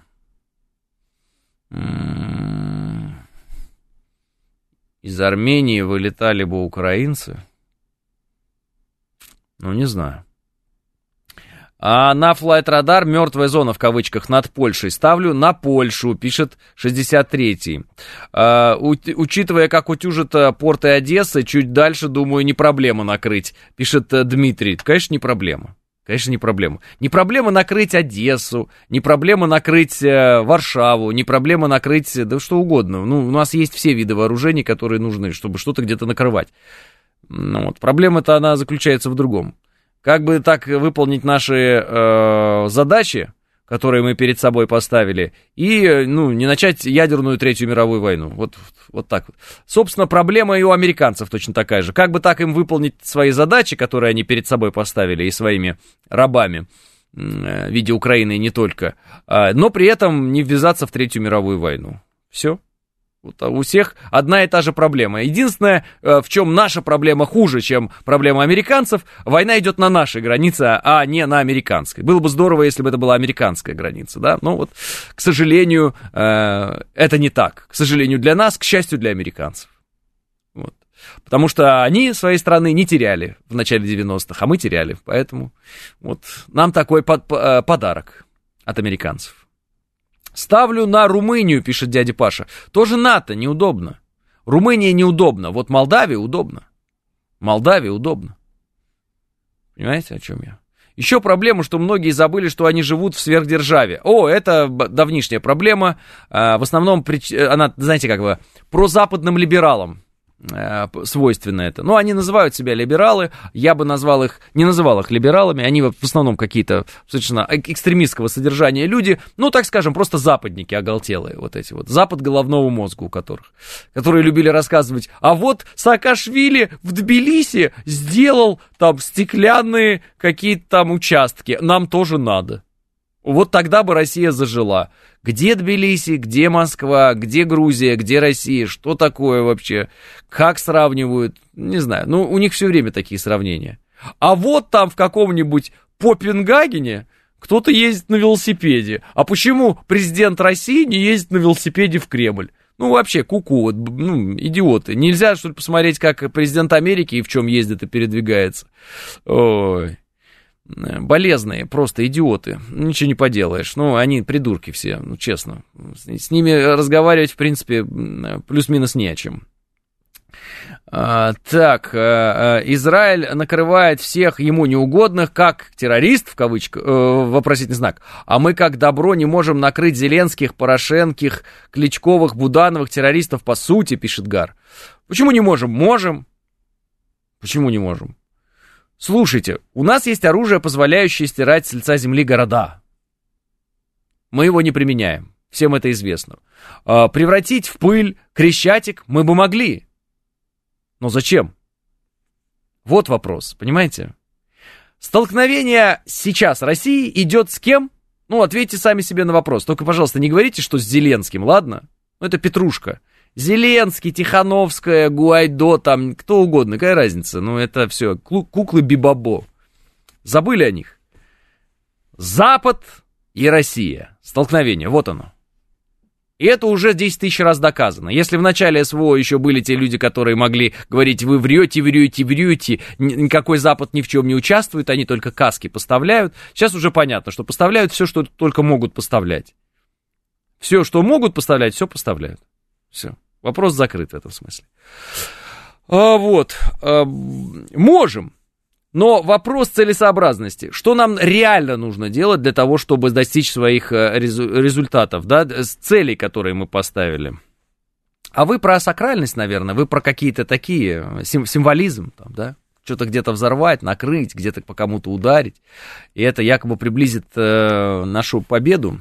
Из Армении вылетали бы украинцы? Ну, не знаю. А на Flight Radar мертвая зона в кавычках над Польшей. Ставлю на Польшу, пишет шестьдесят третий. А, у, учитывая, как утюжат порты Одессы, чуть дальше, думаю, не проблема накрыть, пишет Дмитрий. Конечно, не проблема. Конечно, не проблема. Не проблема накрыть Одессу, не проблема накрыть э, Варшаву, не проблема накрыть, да что угодно. Ну, у нас есть все виды вооружений, которые нужны, чтобы что-то где-то накрывать. Ну, вот. Проблема-то она заключается в другом. Как бы так выполнить наши э, задачи, которые мы перед собой поставили, и, ну, не начать ядерную Третью мировую войну. Вот, вот так вот. Собственно, проблема и у американцев точно такая же. Как бы так им выполнить свои задачи, которые они перед собой поставили, и своими рабами э, в виде Украины и не только, э, но при этом не ввязаться в Третью мировую войну. Все. Вот у всех одна и та же проблема. Единственное, в чем наша проблема хуже, чем проблема американцев, война идет на нашей границе, а не на американской. Было бы здорово, если бы это была американская граница, да, но вот, к сожалению, это не так. К сожалению для нас, к счастью для американцев. Вот. Потому что они своей страны не теряли в начале девяностых, а мы теряли. Поэтому вот нам такой под, подарок от американцев. Ставлю на Румынию, пишет дядя Паша. Тоже НАТО, неудобно. Румыния неудобно. Вот Молдавия удобно. Молдавия удобно. Понимаете, о чем я? Еще проблема, что многие забыли, что они живут в сверхдержаве. О, это давнишняя проблема. В основном, она, знаете, как бы, прозападным либералам свойственно это. Ну, они называют себя либералы, я бы назвал их, не называл их либералами, они в основном какие-то совершенно экстремистского содержания люди, ну, так скажем, просто западники оголтелые, вот эти вот, запад головного мозга у которых, которые любили рассказывать, а вот Саакашвили в Тбилиси сделал там стеклянные какие-то там участки, нам тоже надо. Вот тогда бы Россия зажила. Где Тбилиси, где Москва, где Грузия, где Россия, что такое вообще, как сравнивают, не знаю, ну, у них все время такие сравнения. А вот там в каком-нибудь Копенгагене кто-то ездит на велосипеде. А почему президент России не ездит на велосипеде в Кремль? Ну, вообще, ку-ку, вот, ну, идиоты. Нельзя, что ли, посмотреть, как президент Америки и в чем ездит и передвигается? Ой. Болезные, просто идиоты, ничего не поделаешь, ну, они придурки все, ну, честно, с ними разговаривать, в принципе, плюс-минус не о чем. А, так, а, Израиль накрывает всех ему неугодных, как террорист, в кавычках, э, вопросительный знак, а мы, как добро, не можем накрыть Зеленских, Порошенких, Кличковых, Будановых террористов по сути, пишет Гар. Почему не можем? Можем. Почему не можем? Слушайте, у нас есть оружие, позволяющее стирать с лица земли города. Мы его не применяем, всем это известно. А, превратить в пыль Крещатик мы бы могли. Но зачем? Вот вопрос, понимаете? Столкновение сейчас России идет с кем? Ну, ответьте сами себе на вопрос. Только, пожалуйста, не говорите, что с Зеленским, ладно? Ну, это Петрушка. Зеленский, Тихановская, Гуайдо, там, кто угодно, какая разница? Ну, это все, куклы Бибабо. Забыли о них. Запад и Россия. Столкновение, вот оно. И это уже десять тысяч раз доказано. Если в начале СВО еще были те люди, которые могли говорить, вы врете, врете, врете, никакой Запад ни в чем не участвует, они только каски поставляют. Сейчас уже понятно, что поставляют все, что только могут поставлять. Все, что могут поставлять, все поставляют. Все, вопрос закрыт в этом смысле. А, вот, а, можем, но вопрос целесообразности. Что нам реально нужно делать для того, чтобы достичь своих результатов, да, целей, которые мы поставили? А вы про сакральность, наверное, вы про какие-то такие, сим- символизм, там, да? Что-то где-то взорвать, накрыть, где-то по кому-то ударить. И это якобы приблизит э, нашу победу.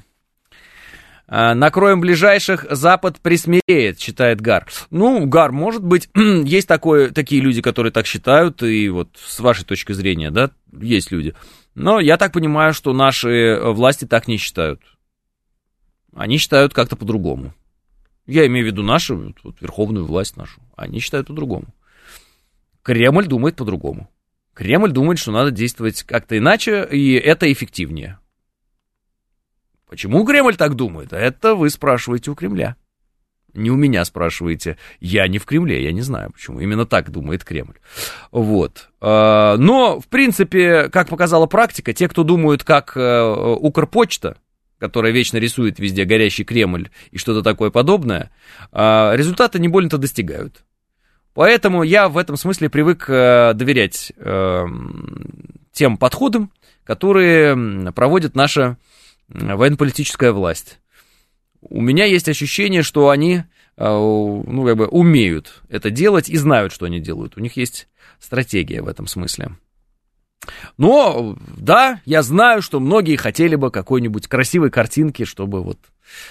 Накроем ближайших, Запад присмиреет, считает Гар. Ну, Гар, может быть, есть такое, такие люди, которые так считают, и вот с вашей точки зрения, да, есть люди. Но я так понимаю, что наши власти так не считают. Они считают как-то по-другому. Я имею в виду нашу, вот, верховную власть нашу. Они считают по-другому. Кремль думает по-другому. Кремль думает, что надо действовать как-то иначе, и это эффективнее. Почему Кремль так думает? Это вы спрашиваете у Кремля. Не у меня спрашиваете. Я не в Кремле, я не знаю почему. Именно так думает Кремль. Вот. Но, в принципе, как показала практика, те, кто думают, как Укрпочта, которая вечно рисует везде горящий Кремль и что-то такое подобное, результаты не больно-то достигают. Поэтому я в этом смысле привык доверять тем подходам, которые проводит наша военно-политическая власть. У меня есть ощущение, что они, ну, как бы умеют это делать и знают, что они делают. У них есть стратегия в этом смысле. Но, да, я знаю, что многие хотели бы какой-нибудь красивой картинки, чтобы вот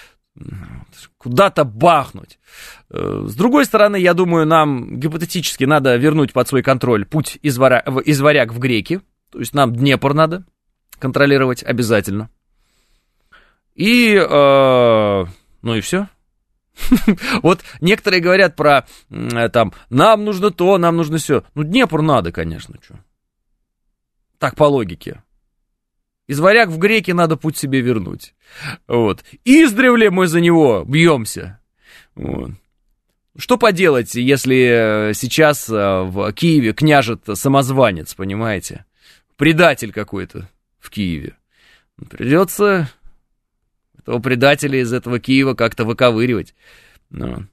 куда-то бахнуть. С другой стороны, я думаю, нам гипотетически надо вернуть под свой контроль путь из, варя... из Варяг в Греки. То есть нам Днепр надо контролировать обязательно. И, э, ну и все. Вот некоторые говорят про, там, нам нужно то, нам нужно все. Ну, Днепр надо, конечно, что. Так по логике. Из Варяг в Греки надо путь себе вернуть. Вот. Издревле мы за него бьемся. Вот. Что поделать, если сейчас в Киеве княжет самозванец, понимаете? Предатель какой-то в Киеве. Придется этого предателя из этого Киева как-то выковыривать. Ну.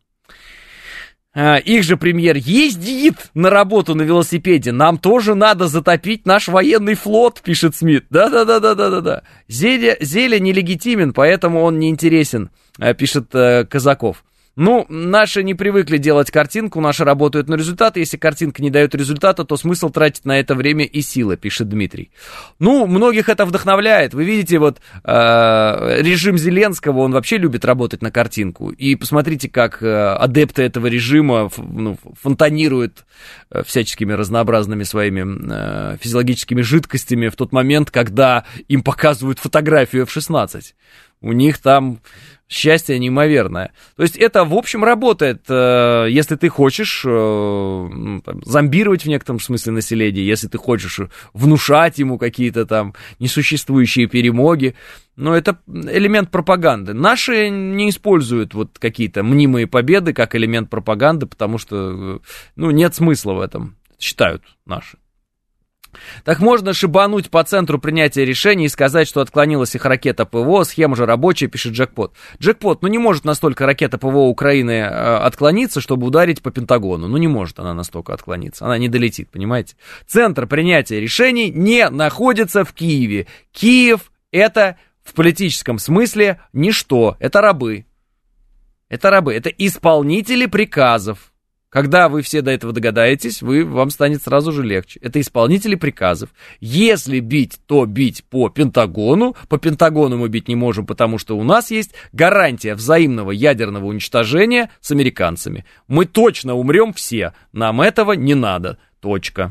А, их же премьер ездит на работу на велосипеде. Нам тоже надо затопить наш военный флот, пишет Смит. Да-да-да-да-да-да. Зеля, Зеля нелегитимен, поэтому он не интересен, пишет э, Казаков. Ну, наши не привыкли делать картинку, наши работают на результат. Если картинка не дает результата, то смысл тратить на это время и силы, пишет Дмитрий. Ну, многих это вдохновляет. Вы видите, вот э, режим Зеленского, он вообще любит работать на картинку. И посмотрите, как э, адепты этого режима ф, ну, фонтанируют э, всяческими разнообразными своими э, физиологическими жидкостями в тот момент, когда им показывают фотографию эф шестнадцать. У них там счастье неимоверное. То есть это, в общем, работает, э, если ты хочешь э, ну, там, зомбировать в некотором смысле население, если ты хочешь внушать ему какие-то там несуществующие перемоги. Но это элемент пропаганды. Наши не используют вот какие-то мнимые победы как элемент пропаганды, потому что, ну, нет смысла в этом, считают наши. Так можно шибануть по центру принятия решений и сказать, что отклонилась их ракета ПВО, схема же рабочая, пишет Джекпот. Джекпот, ну не может настолько ракета ПВО Украины э, отклониться, чтобы ударить по Пентагону. Ну не может она настолько отклониться, она не долетит, понимаете? Центр принятия решений не находится в Киеве. Киев это в политическом смысле ничто, это рабы. Это рабы, это исполнители приказов. Когда вы все до этого догадаетесь, вы, вам станет сразу же легче. Это исполнители приказов. Если бить, то бить по Пентагону. По Пентагону мы бить не можем, потому что у нас есть гарантия взаимного ядерного уничтожения с американцами. Мы точно умрем все. Нам этого не надо. Точка.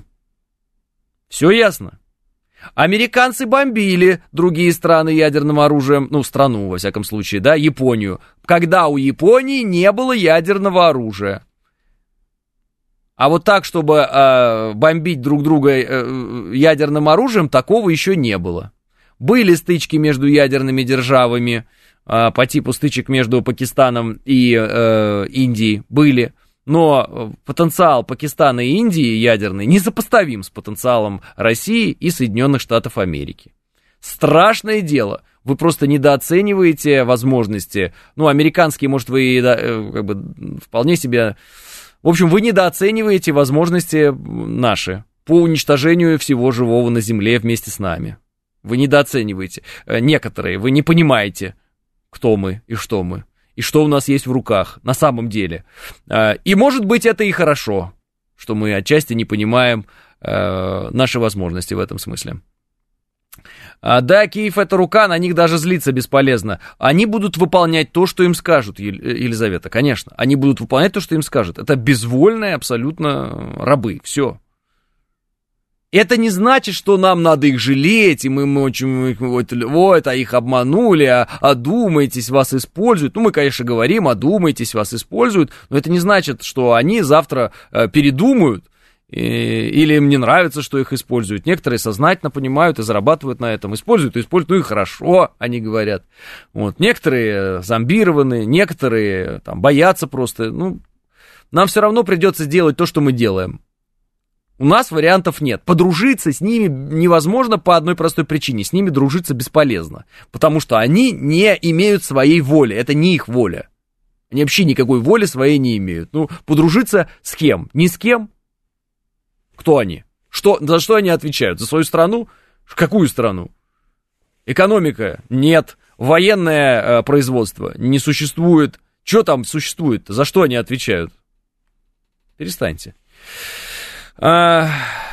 Все ясно? Американцы бомбили другие страны ядерным оружием, ну, страну, во всяком случае, да, Японию, когда у Японии не было ядерного оружия. А вот так, чтобы э, бомбить друг друга э, ядерным оружием, такого еще не было. Были стычки между ядерными державами, э, по типу стычек между Пакистаном и э, Индией, были. Но потенциал Пакистана и Индии ядерный несопоставим с потенциалом России и Соединенных Штатов Америки. Страшное дело. Вы просто недооцениваете возможности. Ну, американские, может, вы э, как бы вполне себе... В общем, вы недооцениваете возможности наши по уничтожению всего живого на Земле вместе с нами. Вы недооцениваете. Некоторые, вы не понимаете, кто мы и что мы, и что у нас есть в руках на самом деле. И, может быть, это и хорошо, что мы отчасти не понимаем наши возможности в этом смысле. Да, Киев это рука, на них даже злиться бесполезно. Они будут выполнять то, что им скажут, Елизавета, конечно. Они будут выполнять то, что им скажут. Это безвольные абсолютно рабы, все. Это не значит, что нам надо их жалеть, и мы, мы очень, вот, вот, а их обманули, а одумайтесь, вас используют. Ну, мы, конечно, говорим, одумайтесь, вас используют, но это не значит, что они завтра э, передумают или им не нравится, что их используют. Некоторые сознательно понимают и зарабатывают на этом. Используют и используют, ну и хорошо, они говорят. Вот. Некоторые зомбированы, некоторые там, боятся просто. Ну, нам все равно придется делать то, что мы делаем. У нас вариантов нет. Подружиться с ними невозможно по одной простой причине. С ними дружиться бесполезно. Потому что они не имеют своей воли. Это не их воля. Они вообще никакой воли своей не имеют. Ну, подружиться с кем? Ни с кем. Кто они? Что, за что они отвечают? За свою страну? Какую страну? Экономика? Нет. Военное э, производство? Не существует. Что там существует? За что они отвечают? Перестаньте. А,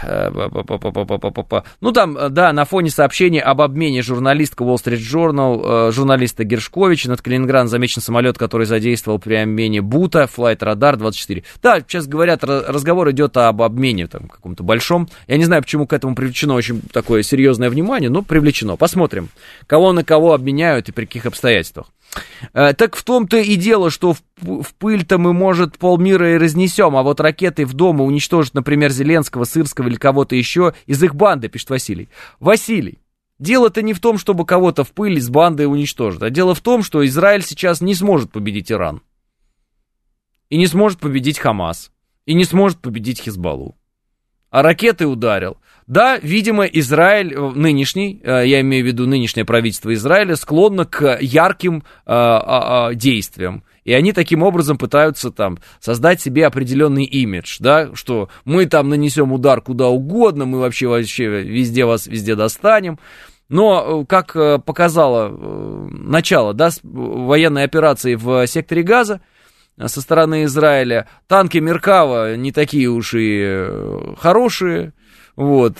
ну там, да, на фоне сообщения об обмене журналистка Wall Street Journal, журналиста Гершковича, над Калининградом замечен самолет, который задействовал при обмене Бута, Flight Radar двадцать четыре. Да, сейчас говорят, разговор идет об обмене там каком-то большом. Я не знаю, почему к этому привлечено очень такое серьезное внимание, но привлечено. Посмотрим, кого на кого обменяют и при каких обстоятельствах. Так в том-то и дело, что в, в пыль-то мы, может, полмира и разнесем, а вот ракетой в дом уничтожить, например, Зеленского, Сырского или кого-то еще из их банды, пишет Василий. Василий, дело-то не в том, чтобы кого-то в пыль из банды уничтожить, а дело в том, что Израиль сейчас не сможет победить Иран. И не сможет победить Хамас. И не сможет победить Хизбаллу. А ракетой ударил. Да, видимо, Израиль нынешний, я имею в виду нынешнее правительство Израиля, склонно к ярким а, а, действиям. И они таким образом пытаются там создать себе определенный имидж, да, что мы там нанесем удар куда угодно, мы вообще, вообще везде вас везде достанем. Но, как показало начало, да, военной операции в секторе Газа со стороны Израиля, танки Меркава не такие уж и хорошие. Вот,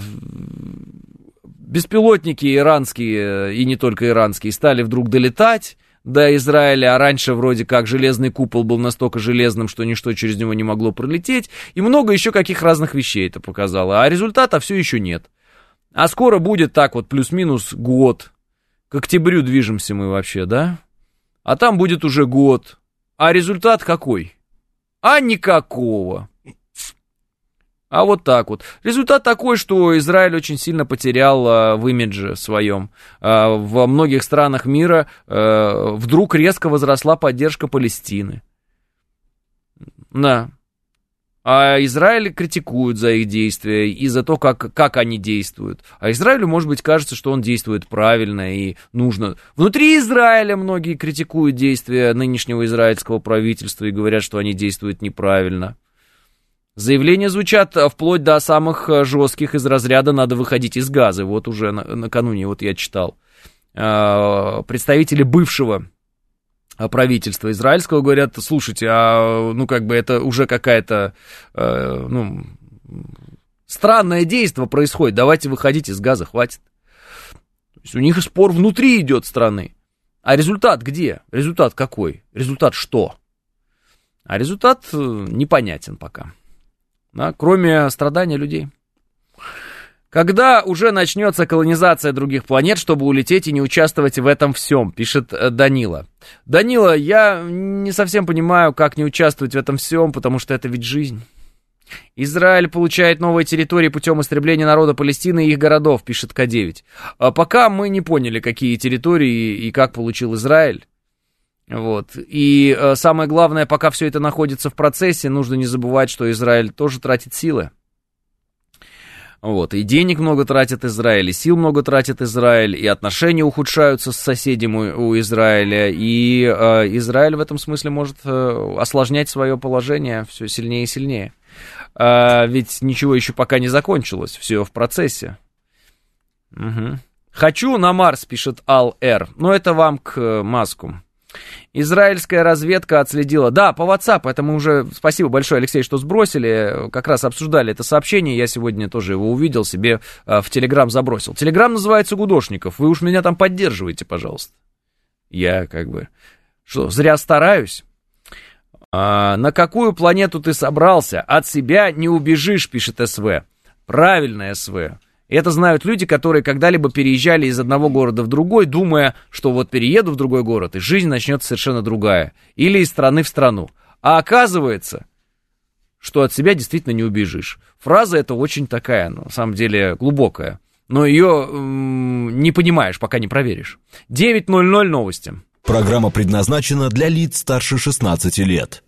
беспилотники иранские, и не только иранские, стали вдруг долетать до Израиля, а раньше вроде как железный купол был настолько железным, что ничто через него не могло пролететь, и много еще каких разных вещей это показало, а результата все еще нет. А скоро будет так вот плюс-минус год, к октябрю движемся мы вообще, да? А там будет уже год, а результат какой? А никакого. А вот так вот. Результат такой, что Израиль очень сильно потерял а, в имидже своем. А, во многих странах мира а, вдруг резко возросла поддержка Палестины. Да. А Израиль критикуют за их действия и за то, как, как они действуют. А Израилю, может быть, кажется, что он действует правильно и нужно. Внутри Израиля многие критикуют действия нынешнего израильского правительства и говорят, что они действуют неправильно. Заявления звучат вплоть до самых жестких из разряда «надо выходить из Газы». Вот уже на, накануне, вот я читал. Представители бывшего правительства израильского говорят: слушайте, а ну как бы это уже какая-то ну, странное действие происходит, давайте выходить из Газа, хватит. То есть у них спор внутри идет страны. А результат где? Результат какой? Результат что? А результат непонятен пока. Да, кроме страдания людей. Когда уже начнется колонизация других планет, чтобы улететь и не участвовать в этом всем, пишет Данила. Данила, я не совсем понимаю, как не участвовать в этом всем, потому что это ведь жизнь. Израиль получает новые территории путем истребления народа Палестины и их городов, пишет К девять. А пока мы не поняли, какие территории и как получил Израиль. Вот. И э, самое главное, пока все это находится в процессе, нужно не забывать, что Израиль тоже тратит силы. Вот. И денег много тратит Израиль, и сил много тратит Израиль, и отношения ухудшаются с соседями у, у Израиля, и э, Израиль в этом смысле может э, осложнять свое положение все сильнее и сильнее. Э, ведь ничего еще пока не закончилось, все в процессе. Угу. «Хочу на Марс», пишет Ал-Р, но это вам к Маску. Израильская разведка отследила. Да, по WhatsApp, это мы уже, спасибо большое, Алексей, что сбросили, как раз обсуждали это сообщение, я сегодня тоже его увидел, себе в Телеграм забросил. Телеграм называется «Гудошников», вы уж меня там поддерживаете, пожалуйста. Я как бы, что, зря стараюсь? А, на какую планету ты собрался? От себя не убежишь, пишет СВ. Правильно, СВ. И это знают люди, которые когда-либо переезжали из одного города в другой, думая, что вот перееду в другой город, и жизнь начнется совершенно другая. Или из страны в страну. А оказывается, что от себя действительно не убежишь. Фраза эта очень такая, на самом деле, глубокая. Но ее м- не понимаешь, пока не проверишь. девять ноль ноль новости. Программа предназначена для лиц старше шестнадцати лет.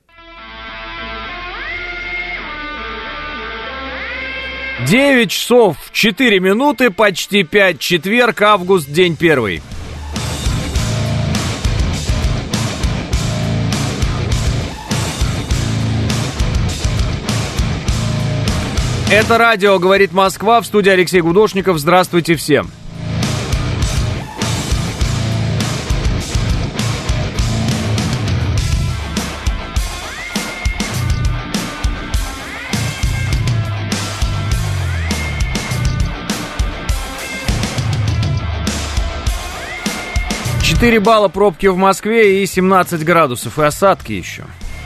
девять часов четыре минуты, почти пять, четверг, август, день первый. Это радио «Говорит Москва», в студии Алексей Гудошников. Здравствуйте всем. четыре балла пробки в Москве и семнадцать градусов, и осадки еще.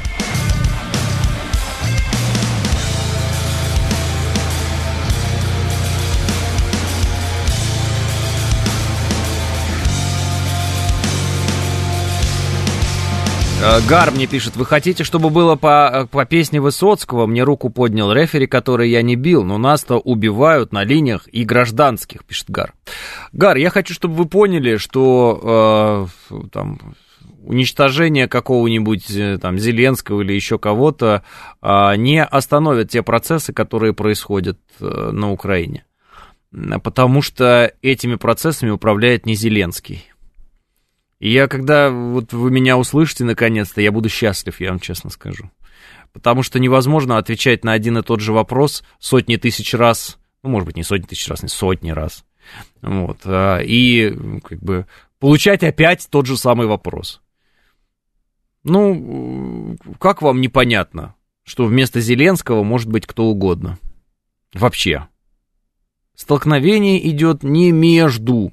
Гар мне пишет: вы хотите, чтобы было по, по песне Высоцкого? Мне руку поднял рефери, который я не бил, но нас-то убивают на линиях и гражданских, пишет Гар. Гар, я хочу, чтобы вы поняли, что э, там, уничтожение какого-нибудь там Зеленского или еще кого-то э, не остановит те процессы, которые происходят э, на Украине. Потому что этими процессами управляет не Зеленский. И я, когда вот вы меня услышите наконец-то, я буду счастлив, я вам честно скажу. Потому что невозможно отвечать на один и тот же вопрос сотни тысяч раз, ну, может быть, не сотни тысяч раз, не сотни раз, вот, и как бы получать опять тот же самый вопрос. Ну, как вам непонятно, что вместо Зеленского может быть кто угодно? Вообще. Столкновение идет не между...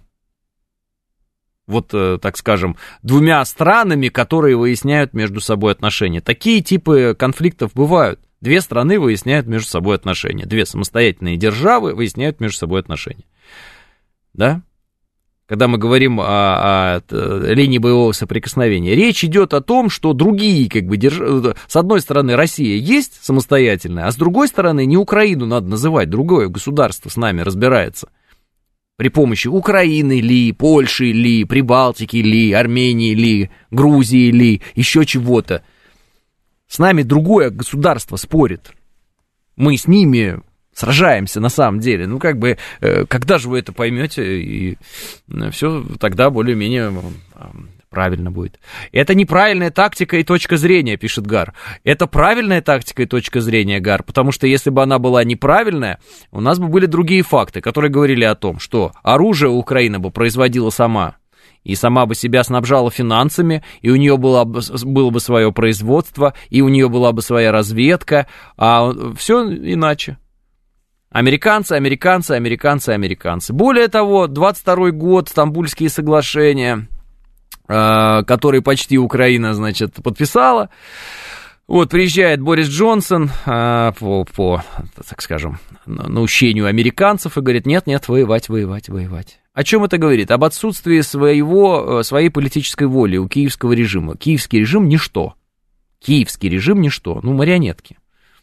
вот, так скажем, двумя странами, которые выясняют между собой отношения. Такие типы конфликтов бывают. Две страны выясняют между собой отношения. Две самостоятельные державы выясняют между собой отношения. Да? Когда мы говорим о, о, о линии боевого соприкосновения, речь идет о том, что другие, как бы, держ... с одной стороны, Россия есть самостоятельная, а с другой стороны, не Украину надо называть, другое государство с нами разбирается. При помощи Украины ли, Польши ли, Прибалтики ли, Армении ли, Грузии ли, еще чего-то. С нами другое государство спорит. Мы с ними сражаемся на самом деле. Ну, как бы, когда же вы это поймете, и все тогда более-менее правильно будет. Это неправильная тактика и точка зрения, пишет Гар. Это правильная тактика и точка зрения, Гар, потому что если бы она была неправильная, у нас бы были другие факты, которые говорили о том, что оружие Украина бы производила сама, и сама бы себя снабжала финансами, и у нее было бы, было бы свое производство, и у нее была бы своя разведка, а все иначе. Американцы, американцы, американцы, американцы. Более того, двадцать второй год, Стамбульские соглашения, который почти Украина, значит, подписала. Вот, приезжает Борис Джонсон а, по, по, так скажем, наущению американцев и говорит: нет-нет, воевать, воевать, воевать. О чем это говорит? Об отсутствии своего, своей политической воли у киевского режима. Киевский режим – ничто. Киевский режим – ничто. Ну, марионетки.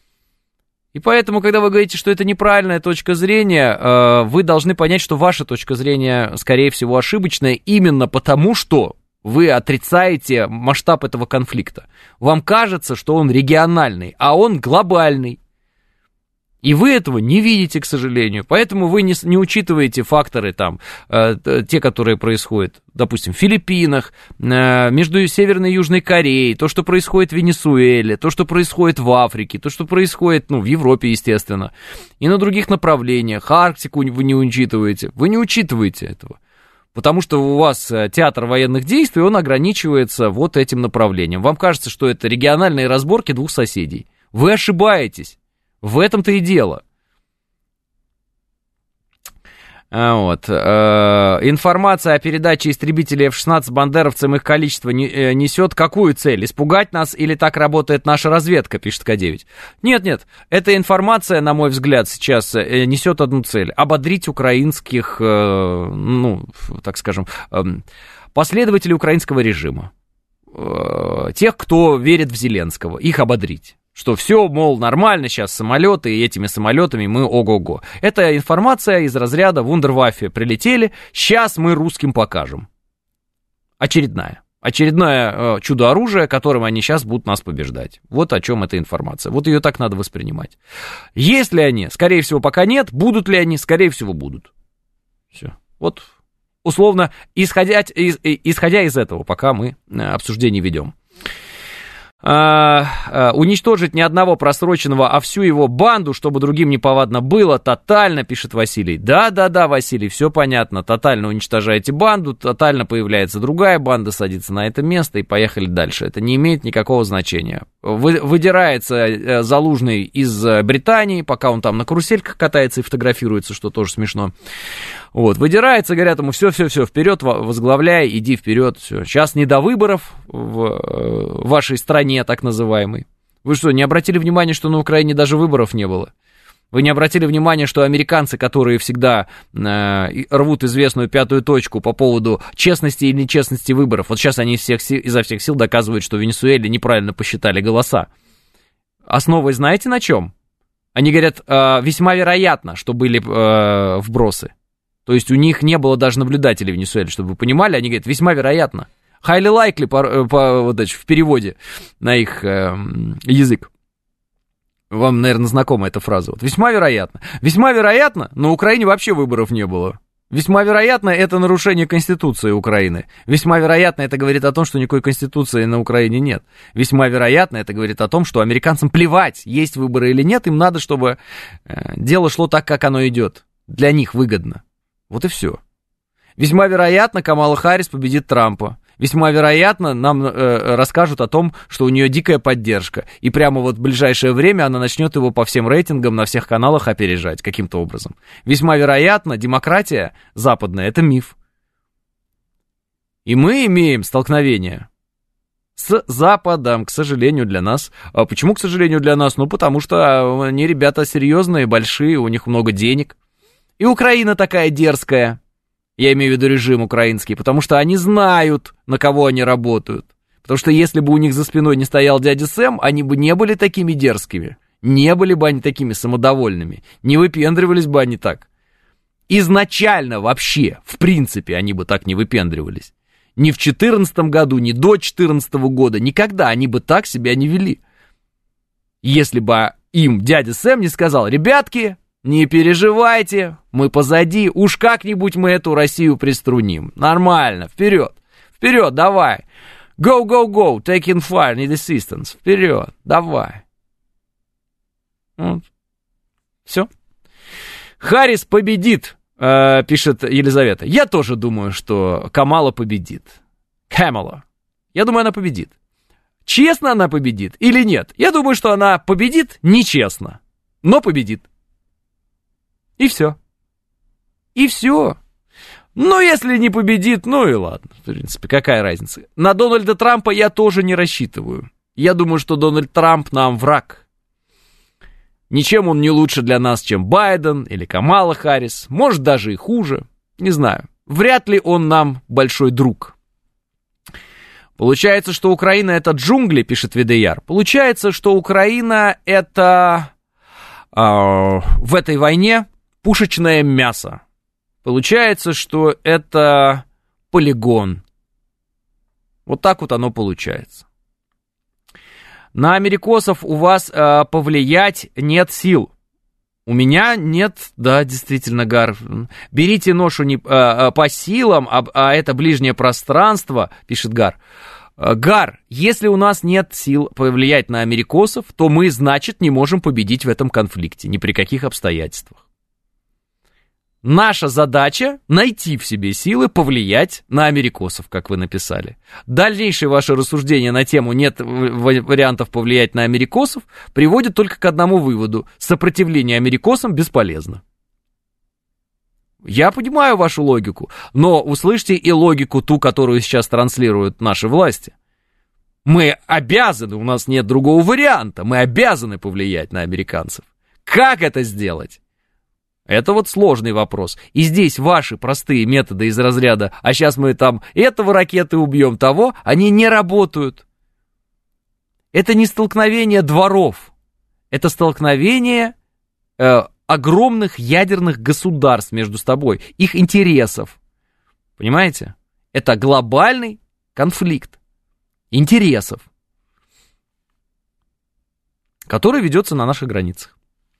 И поэтому, когда вы говорите, что это неправильная точка зрения, вы должны понять, что ваша точка зрения, скорее всего, ошибочная, именно потому, что вы отрицаете масштаб этого конфликта. Вам кажется, что он региональный, а он глобальный. И вы этого не видите, к сожалению. Поэтому вы не, не учитываете факторы, там, э, те, которые происходят, допустим, в Филиппинах, э, между Северной и Южной Кореей, то, что происходит в Венесуэле, то, что происходит в Африке, то, что происходит, ну, в Европе, естественно, и на других направлениях. Арктику вы не учитываете. Вы не учитываете этого. Потому что у вас театр военных действий, он ограничивается вот этим направлением. Вам кажется, что это региональные разборки двух соседей. Вы ошибаетесь. В этом-то и дело. Вот. Информация о передаче истребителей эф шестнадцать бандеровцам, их количество несет какую цель? Испугать нас или так работает наша разведка, пишет Ка девять. Нет-нет, эта информация, на мой взгляд, сейчас несет одну цель. Ободрить украинских, ну, так скажем, последователей украинского режима. Тех, кто верит в Зеленского. Их ободрить. Что все, мол, нормально сейчас самолеты, и этими самолетами мы ого-го. Это информация из разряда вундерваффе. Прилетели, сейчас мы русским покажем. Очередная. Очередное э, чудо-оружие, которым они сейчас будут нас побеждать. Вот о чем эта информация. Вот ее так надо воспринимать. Есть ли они? Скорее всего, пока нет. Будут ли они? Скорее всего, будут. Все. Вот, условно, исходя из, исходя из этого, пока мы обсуждение ведем. А, а, уничтожить ни одного просроченного, а всю его банду, чтобы другим неповадно было, тотально, пишет Василий. Да-да-да, Василий, все понятно, тотально уничтожаете банду, тотально появляется другая банда, садится на это место и поехали дальше. Это не имеет никакого значения. Вы, выдирается Залужный из Британии, пока он там на карусельках катается и фотографируется, что тоже смешно. Вот, выдирается, говорят ему, все-все-все, вперед, возглавляй, иди вперед, все. Сейчас не до выборов в вашей стране, так называемой. Вы что, не обратили внимания, что на Украине даже выборов не было? Вы не обратили внимания, что американцы, которые всегда э, рвут известную пятую точку по поводу честности или нечестности выборов, вот сейчас они всех, изо всех сил доказывают, что в Венесуэле неправильно посчитали голоса. Основой знаете на чем? Они говорят, э, весьма вероятно, что были э, вбросы. То есть у них не было даже наблюдателей в Венесуэле, чтобы вы понимали, они говорят, весьма вероятно. Highly likely по, по, вот, в переводе на их э, язык. Вам, наверное, знакома эта фраза. Вот, весьма вероятно. Весьма вероятно, на Украине вообще выборов не было. Весьма вероятно, это нарушение Конституции Украины. Весьма вероятно, это говорит о том, что никакой Конституции на Украине нет. Весьма вероятно, это говорит о том, что американцам плевать, есть выборы или нет, им надо, чтобы э, дело шло так, как оно идет. Для них выгодно. Вот и все. Весьма вероятно, Камала Харрис победит Трампа. Весьма вероятно, нам э, расскажут о том, что у нее дикая поддержка. И прямо вот в ближайшее время она начнет его по всем рейтингам на всех каналах опережать каким-то образом. Весьма вероятно, демократия западная – это миф. И мы имеем столкновение с Западом, к сожалению, для нас. А почему, к сожалению, для нас? Ну, потому что они ребята серьезные, большие, у них много денег. И Украина такая дерзкая, я имею в виду режим украинский, потому что они знают, на кого они работают. Потому что если бы у них за спиной не стоял дядя Сэм, они бы не были такими дерзкими, не были бы они такими самодовольными, не выпендривались бы они так. Изначально вообще, в принципе, они бы так не выпендривались. Ни в четырнадцатом году, ни до четырнадцатого года, никогда они бы так себя не вели. Если бы им дядя Сэм не сказал, ребятки, не переживайте, мы позади, уж как-нибудь мы эту Россию приструним. Нормально, вперед, вперед, давай. Go, go, go, taking fire, need assistance. Вперед, давай. Вот. Все. Харрис победит, э, пишет Елизавета. Я тоже думаю, что Камала победит. Камала. Я думаю, она победит. Честно она победит или нет? Я думаю, что она победит нечестно, но победит. И все. И все. Ну, если не победит, ну и ладно. В принципе, какая разница? На Дональда Трампа я тоже не рассчитываю. Я думаю, что Дональд Трамп нам враг. Ничем он не лучше для нас, чем Байден или Камала Харрис. Может, даже и хуже. Не знаю. Вряд ли он нам большой друг. Получается, что Украина это джунгли, пишет Видеяр. Получается, что Украина это э, в этой войне пушечное мясо. Получается, что это полигон. Вот так вот оно получается. На америкосов у вас э, повлиять нет сил. У меня нет, да, действительно, Гар. Берите ношу не, э, по силам, а, а это ближнее пространство, пишет Гар. Гар, если у нас нет сил повлиять на америкосов, то мы, значит, не можем победить в этом конфликте, ни при каких обстоятельствах. Наша задача найти в себе силы повлиять на америкосов, как вы написали. Дальнейшее ваше рассуждение на тему «нет вариантов повлиять на америкосов» приводит только к одному выводу. Сопротивление америкосам бесполезно. Я понимаю вашу логику, но услышьте и логику ту, которую сейчас транслируют наши власти. Мы обязаны, у нас нет другого варианта, мы обязаны повлиять на американцев. Как это сделать? Это вот сложный вопрос. И здесь ваши простые методы из разряда, а сейчас мы там этого ракеты убьем, того, они не работают. Это не столкновение дворов, это столкновение э, огромных ядерных государств между собой, их интересов. Понимаете? Это глобальный конфликт интересов, который ведется на наших границах.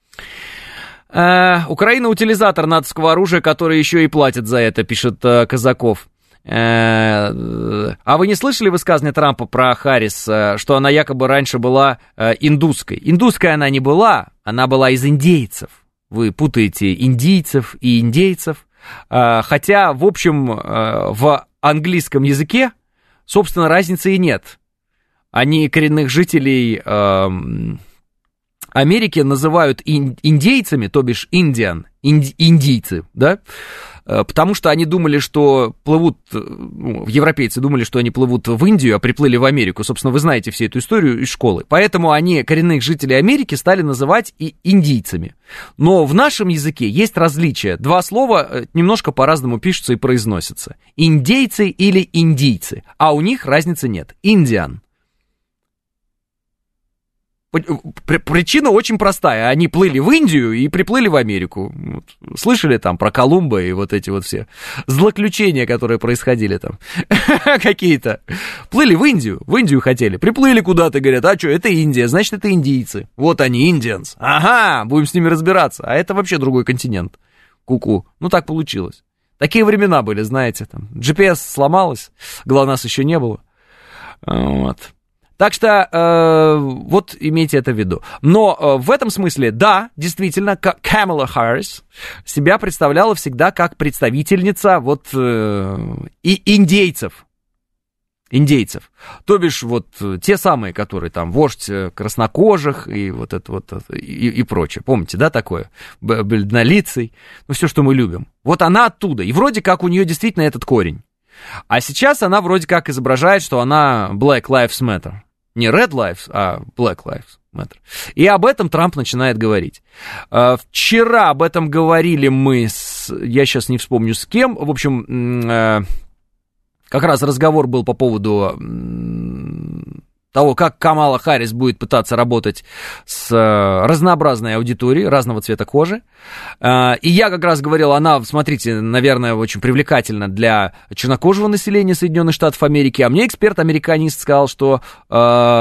Э, Украина утилизатор натовского оружия, который еще и платит за это, пишет э, Казаков. Э, а вы не слышали высказывание Трампа про Харрис, э, что она якобы раньше была э, индусской? Индусской она не была, она была из индейцев. Вы путаете индийцев и индейцев. Э, хотя, в общем, э, в английском языке, собственно, разницы и нет. Они коренных жителей э, Америки называют ин- индейцами, то бишь индиан, инди- индийцы, да, э, потому что они думали, что плывут, ну, европейцы думали, что они плывут в Индию, а приплыли в Америку. Собственно, вы знаете всю эту историю из школы. Поэтому они коренных жителей Америки стали называть и индийцами. Но в нашем языке есть различия. Два слова немножко по-разному пишутся и произносятся. Индейцы или индийцы, а у них разницы нет. Индиан. Причина очень простая. Они плыли в Индию и приплыли в Америку. Вот. Слышали там про Колумба и вот эти вот все злоключения, которые происходили там? Какие-то. Плыли в Индию, в Индию хотели. Приплыли куда-то, говорят, а что, это Индия, значит, это индийцы. Вот они, индианс. Ага, будем с ними разбираться. А это вообще другой континент. Ку-ку. Ну, так получилось. Такие времена были, знаете. Там джи пи эс сломалось, ГЛОНАСС еще не было. Вот. Так что э, вот имейте это в виду. Но э, в этом смысле, да, действительно, Камала Харрис себя представляла всегда как представительница вот э, и индейцев. Индейцев. То бишь вот те самые, которые там вождь краснокожих и вот это вот и, и прочее. Помните, да, такое? Бледнолицый. Ну, все, что мы любим. Вот она оттуда. И вроде как у нее действительно этот корень. А сейчас она вроде как изображает, что она Black Lives Matter. Не Red Lives, а Black Lives Matter. И об этом Трамп начинает говорить. Вчера об этом говорили мы с... Я сейчас не вспомню с кем. В общем, как раз разговор был по поводу того, как Камала Харрис будет пытаться работать с разнообразной аудиторией, разного цвета кожи. И я как раз говорил, она, смотрите, наверное, очень привлекательна для чернокожего населения Соединенных Штатов Америки, а мне эксперт-американист сказал, что э,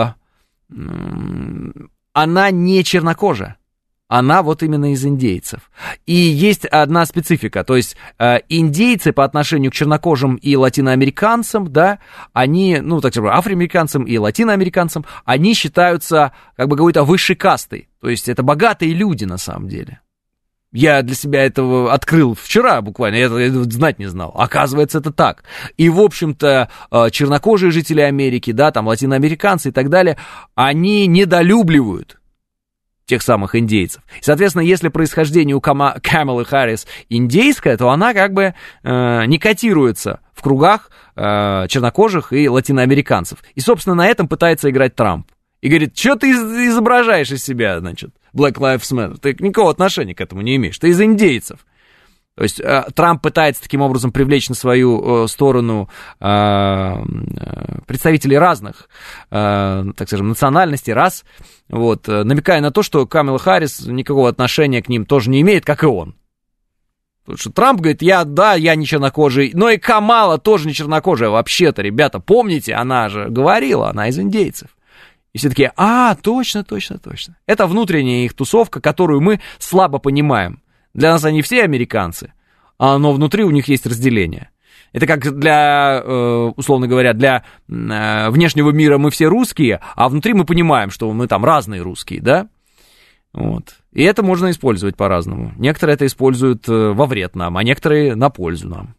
она не чернокожая. Она вот именно из индейцев. И есть одна специфика, то есть э, индейцы по отношению к чернокожим и латиноамериканцам, да, они, ну, так сказать, афроамериканцам и латиноамериканцам, они считаются как бы какой-то высшей кастой, то есть это богатые люди на самом деле. Я для себя этого открыл вчера буквально, я это знать не знал. Оказывается, это так. И, в общем-то, чернокожие жители Америки, да, там латиноамериканцы и так далее, они недолюбливают тех самых индейцев. И, соответственно, если происхождение у Кама, Камалы Харрис индейское, то она как бы э, не котируется в кругах э, чернокожих и латиноамериканцев. И, собственно, на этом пытается играть Трамп. И говорит, что ты изображаешь из себя, значит, Black Lives Matter? Ты никакого отношения к этому не имеешь. Ты из индейцев. То есть э, Трамп пытается таким образом привлечь на свою э, сторону э, э, представителей разных, э, так скажем, национальностей, рас, вот, э, намекая на то, что Камала Харрис никакого отношения к ним тоже не имеет, как и он. Потому что Трамп говорит, я, да, я не чернокожий, но и Камала тоже не чернокожая. Вообще-то, ребята, помните, она же говорила, она из индейцев. И все такие, а, точно, точно, точно. Это внутренняя их тусовка, которую мы слабо понимаем. Для нас они все американцы, но внутри у них есть разделение. Это как для, условно говоря, для внешнего мира мы все русские, а внутри мы понимаем, что мы там разные русские, да? Вот. И это можно использовать по-разному. Некоторые это используют во вред нам, а некоторые на пользу нам.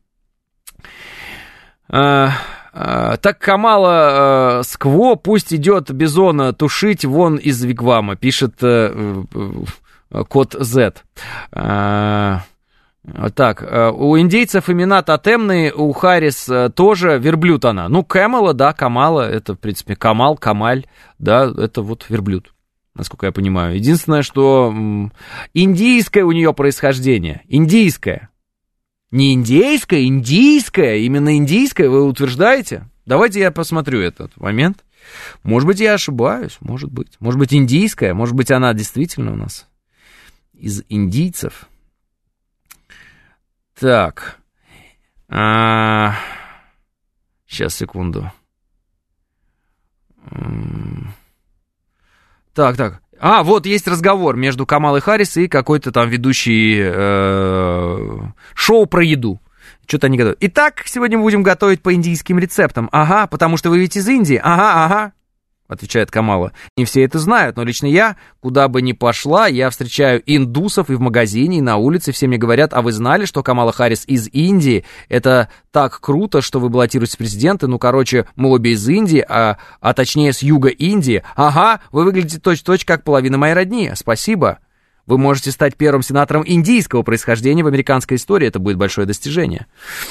Так Камала Скво, пусть идет Бизона тушить вон из вигвама, пишет код Z. Так, у индейцев имена тотемные, у Харрис тоже верблюд она. Ну, Камала, да, Камала, это, в принципе, Камал, Камаль, да, это вот верблюд, насколько я понимаю. Единственное, что индийское у нее происхождение, индийское. Не индейское, индийское, именно индийское, вы утверждаете? Давайте я посмотрю этот момент. Может быть, я ошибаюсь, может быть. Может быть, индийская, может быть, она действительно у нас из индийцев. Так. А... Сейчас, секунду. Так, так. А, вот есть разговор между Камалой Харрис и какой-то там ведущий э, шоу про еду. Что-то они готовят. Итак, сегодня мы будем готовить по индийским рецептам. Ага, потому что вы ведь из Индии. Ага, ага, отвечает Камала. Не все это знают, но лично я, куда бы ни пошла, я встречаю индусов и в магазине, и на улице. Все мне говорят, а вы знали, что Камала Харрис из Индии? Это так круто, что вы баллотируетесь в президенты. Ну, короче, мы обе из Индии, а, а точнее с юга Индии. Ага, вы выглядите точь-в-точь как половина моей родни. Спасибо. Вы можете стать первым сенатором индийского происхождения в американской истории. Это будет большое достижение.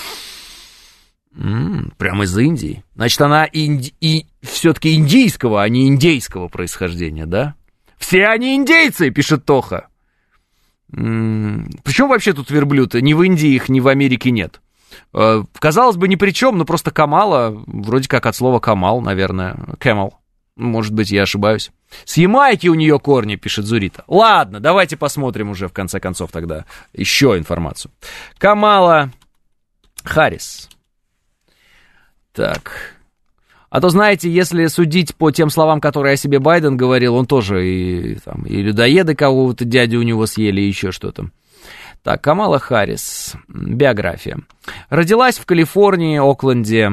М-м, прямо из Индии. Значит, она инди- и все-таки индийского, а не индейского происхождения, да? Все они индейцы, пишет Тоха. М-м, причем вообще тут верблюд? Ни в Индии их, ни в Америке нет. Э, казалось бы, ни при чем, но просто Камала, вроде как от слова Камал, наверное. Camel. Может быть, я ошибаюсь. С Ямайки у нее корни, пишет Зурита. Ладно, давайте посмотрим уже в конце концов тогда еще информацию. Камала Харрис. Так. А то, знаете, если судить по тем словам, которые о себе Байден говорил, он тоже и, там, и людоеды кого-то дядю у него съели, и еще что-то. Так, Камала Харрис. Биография. Родилась в Калифорнии, Окленде.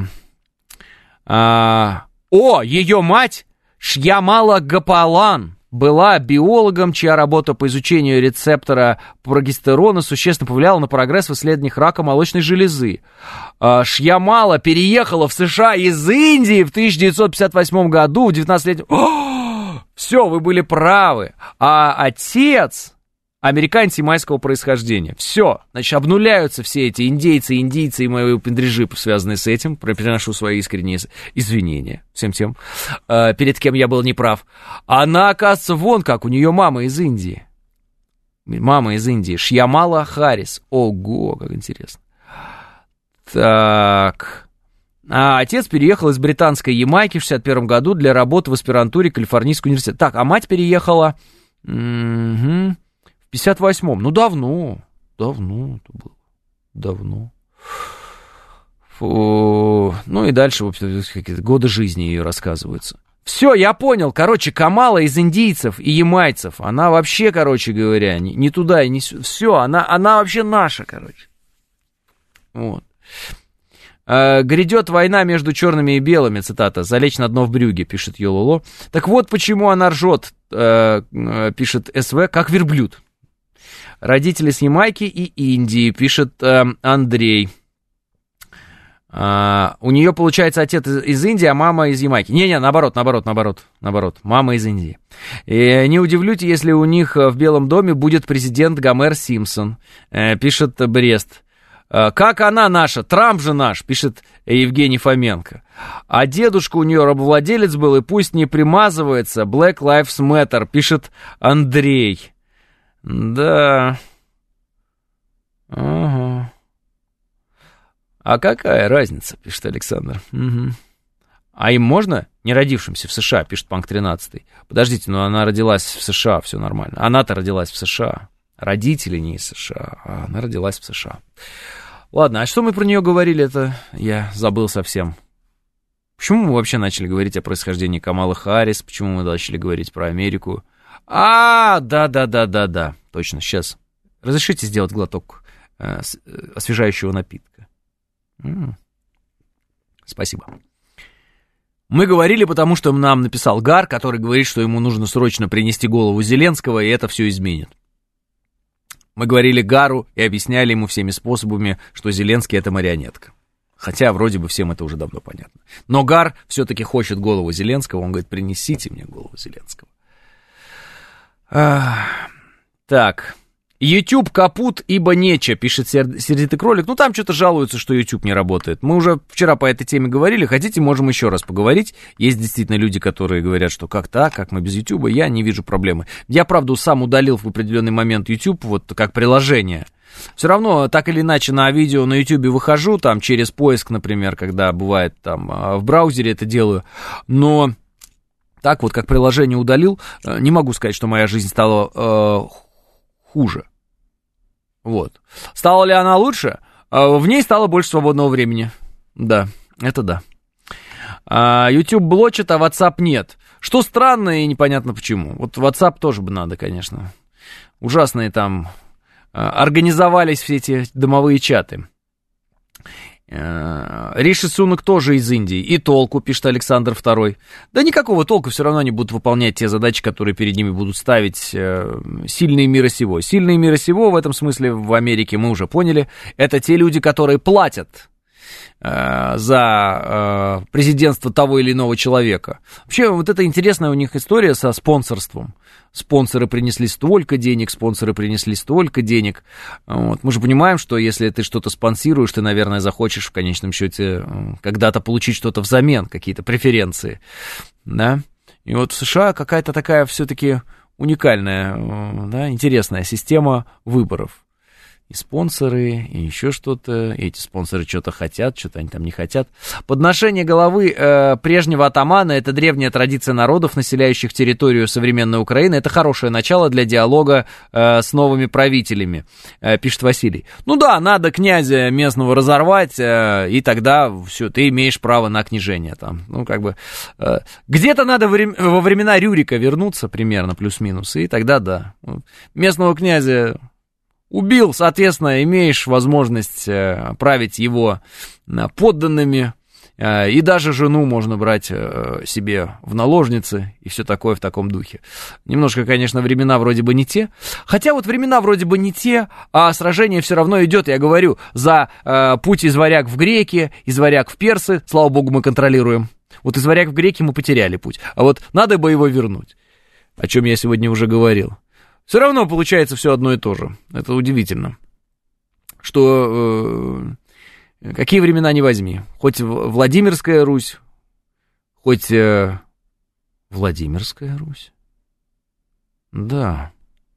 А, о, ее мать Шьямала Гопалан была биологом, чья работа по изучению рецептора прогестерона существенно повлияла на прогресс в исследованиях рака молочной железы. Шьямала переехала в США из Индии в тысяча девятьсот пятьдесят восьмом году, в девятнадцатилетнем... Все, вы были правы. А отец американец ямайского происхождения. Все, значит, обнуляются все эти индейцы, индийцы и мои пендрежи, связанные с этим. Приношу свои искренние извинения всем тем, э, перед кем я был неправ. Она, оказывается, вон как, у нее мама из Индии. Мама из Индии, Шьямала Харрис. Ого, как интересно. Так... А отец переехал из британской Ямайки в шестьдесят первом году для работы в аспирантуре Калифорнийского университета. Так, а мать переехала... Угу. В пятьдесят восьмом, ну давно, давно это было, давно. Фу. Ну и дальше какие-то годы жизни ее рассказываются. Все, я понял, короче, Камала из индийцев и ямайцев, она вообще, короче говоря, не, не туда и не сюда, все, она, она вообще наша, короче. Вот. Uh, грядет война между черными и белыми, цитата, залечь на дно в брюге, пишет Йололо. Так вот почему она ржет, uh, uh, пишет СВ, как верблюд. Родители с Ямайки и Индии, пишет uh, Андрей. Uh, у нее, получается, отец из, из Индии, а мама из Ямайки. Не-не, наоборот, наоборот, наоборот, наоборот, мама из Индии. И не удивлюсь, если у них в Белом доме будет президент Гомер Симпсон, uh, пишет Брест. Как она наша? Трамп же наш, пишет Евгений Фоменко. А дедушка у нее рабовладелец был, и пусть не примазывается. Black Lives Matter, пишет Андрей. Да. Ага. А какая разница, пишет Александр. Угу. А им можно? Не родившимся в США, пишет Панк тринадцатый. Подождите, но она родилась в США, все нормально. Она-то родилась в США. Родители не из США, а она родилась в США. Ладно, а что мы про нее говорили, это я забыл совсем. Почему мы вообще начали говорить о происхождении Камалы Харрис? Почему мы начали говорить про Америку? А, да-да-да-да-да, точно, сейчас. Разрешите сделать глоток э, освежающего напитка. М-м. Спасибо. Мы говорили, потому что нам написал Гар, который говорит, что ему нужно срочно принести голову Зеленского, и это все изменит. Мы говорили Гару и объясняли ему всеми способами, что Зеленский — это марионетка. Хотя вроде бы всем это уже давно понятно. Но Гар все-таки хочет голову Зеленского. Он говорит, принесите мне голову Зеленского. Ах, так. YouTube капут, ибо нече, пишет сердитый кролик. Ну, там что-то жалуются, что YouTube не работает. Мы уже вчера по этой теме говорили. Хотите, можем еще раз поговорить. Есть действительно люди, которые говорят, что как так, как мы без YouTube. Я не вижу проблемы. Я, правда, сам удалил в определенный момент YouTube, вот как приложение. Все равно, так или иначе, на видео на YouTube выхожу, там, через поиск, например, когда бывает там в браузере это делаю. Но Так вот, как приложение удалил, не могу сказать, что моя жизнь стала э, хуже. Вот. Стала ли она лучше? Э, в ней стало больше свободного времени. Да, это да. А, YouTube блочит, а WhatsApp нет. Что странно и непонятно почему. Вот WhatsApp тоже бы надо, конечно. Ужасные там э, организовались все эти домовые чаты. Риши Сунак тоже из Индии. И толку, пишет Александр второй. Да никакого толку, все равно они будут выполнять те задачи, которые перед ними будут ставить э, сильные мира сего. Сильные мира сего в этом смысле в Америке, мы уже поняли, это те люди, которые платят э, за э, президентство того или иного человека. Вообще, вот это интересная у них история со спонсорством. Спонсоры принесли столько денег, спонсоры принесли столько денег. Вот. Мы же понимаем, что если ты что-то спонсируешь, ты, наверное, захочешь в конечном счете когда-то получить что-то взамен, какие-то преференции. Да? И вот в США какая-то такая все-таки уникальная, да, интересная система выборов. И спонсоры, и еще что-то, и эти спонсоры что-то хотят, что-то они там не хотят. Подношение головы э, прежнего атамана — это древняя традиция народов, населяющих территорию современной Украины. Это хорошее начало для диалога э, с новыми правителями, э, пишет Василий. Ну да, надо князя местного разорвать, э, и тогда все, ты имеешь право на княжение. Там. Ну, как бы, э, где-то надо вре- во времена Рюрика вернуться, примерно, плюс-минус, и тогда да. Местного князя убил, соответственно, имеешь возможность э, править его э, подданными, э, и даже жену можно брать э, себе в наложницы, и все такое в таком духе. Немножко, конечно, времена вроде бы не те, хотя вот времена вроде бы не те, а сражение все равно идет, я говорю, за э, путь из варяг в греки, из варяг в персы, слава богу, мы контролируем. Вот из варяг в греки мы потеряли путь, а вот надо бы его вернуть, о чем я сегодня уже говорил. Все равно получается все одно и то же. Это удивительно. Что э, какие времена не возьми. Хоть Владимирская Русь, хоть э, Владимирская Русь. Да.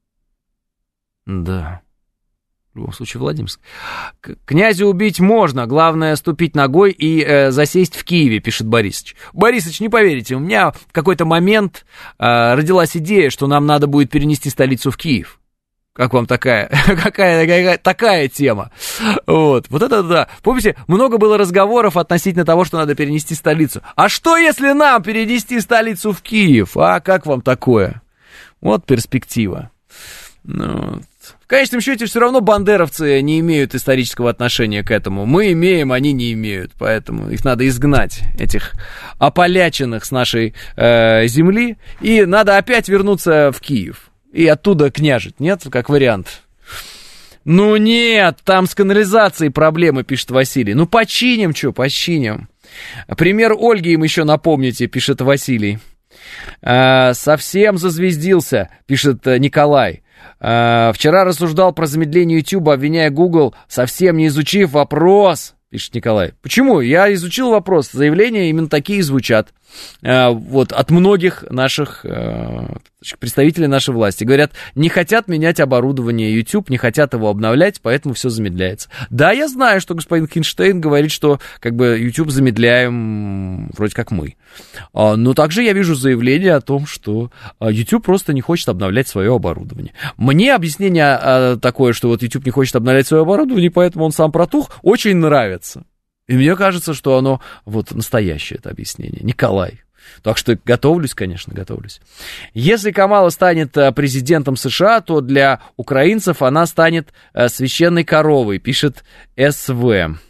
Да. В любом случае, Владимирск. Князя убить можно, главное ступить ногой и э, засесть в Киеве, пишет Борисыч. Борисыч, не поверите, у меня в какой-то момент э, родилась идея, что нам надо будет перенести столицу в Киев. Как вам такая, какая, какая такая тема? Вот, вот это да. Помните, много было разговоров относительно того, что надо перенести столицу. А что, если нам перенести столицу в Киев? А как вам такое? Вот перспектива. Ну, в конечном счете, все равно бандеровцы не имеют исторического отношения к этому. Мы имеем, они не имеют. Поэтому их надо изгнать, этих ополяченных с нашей э, земли. И надо опять вернуться в Киев. И оттуда княжить, нет? Как вариант. Ну нет, там с канализацией проблемы, пишет Василий. Ну починим, что, починим. Пример Ольги им еще напомните, пишет Василий. Э, совсем зазвездился, пишет Николай. Uh, вчера рассуждал про замедление YouTube, обвиняя Google, совсем не изучив вопрос, пишет Николай. Почему? Я изучил вопрос. Заявления именно такие звучат. Uh, вот, от многих наших uh, представителей нашей власти. Говорят, не хотят менять оборудование YouTube, не хотят его обновлять, поэтому все замедляется. Да, я знаю, что господин Хинштейн говорит, что как бы YouTube замедляем вроде как мы. Uh, но также я вижу заявление о том, что uh, YouTube просто не хочет обновлять свое оборудование. Мне объяснение uh, такое, что вот YouTube не хочет обновлять свое оборудование, поэтому он сам протух, очень нравится. И мне кажется, что оно вот настоящее это объяснение. Николай. Так что готовлюсь, конечно, готовлюсь. Если Камала станет президентом США, то для украинцев она станет священной коровой, пишет СВ.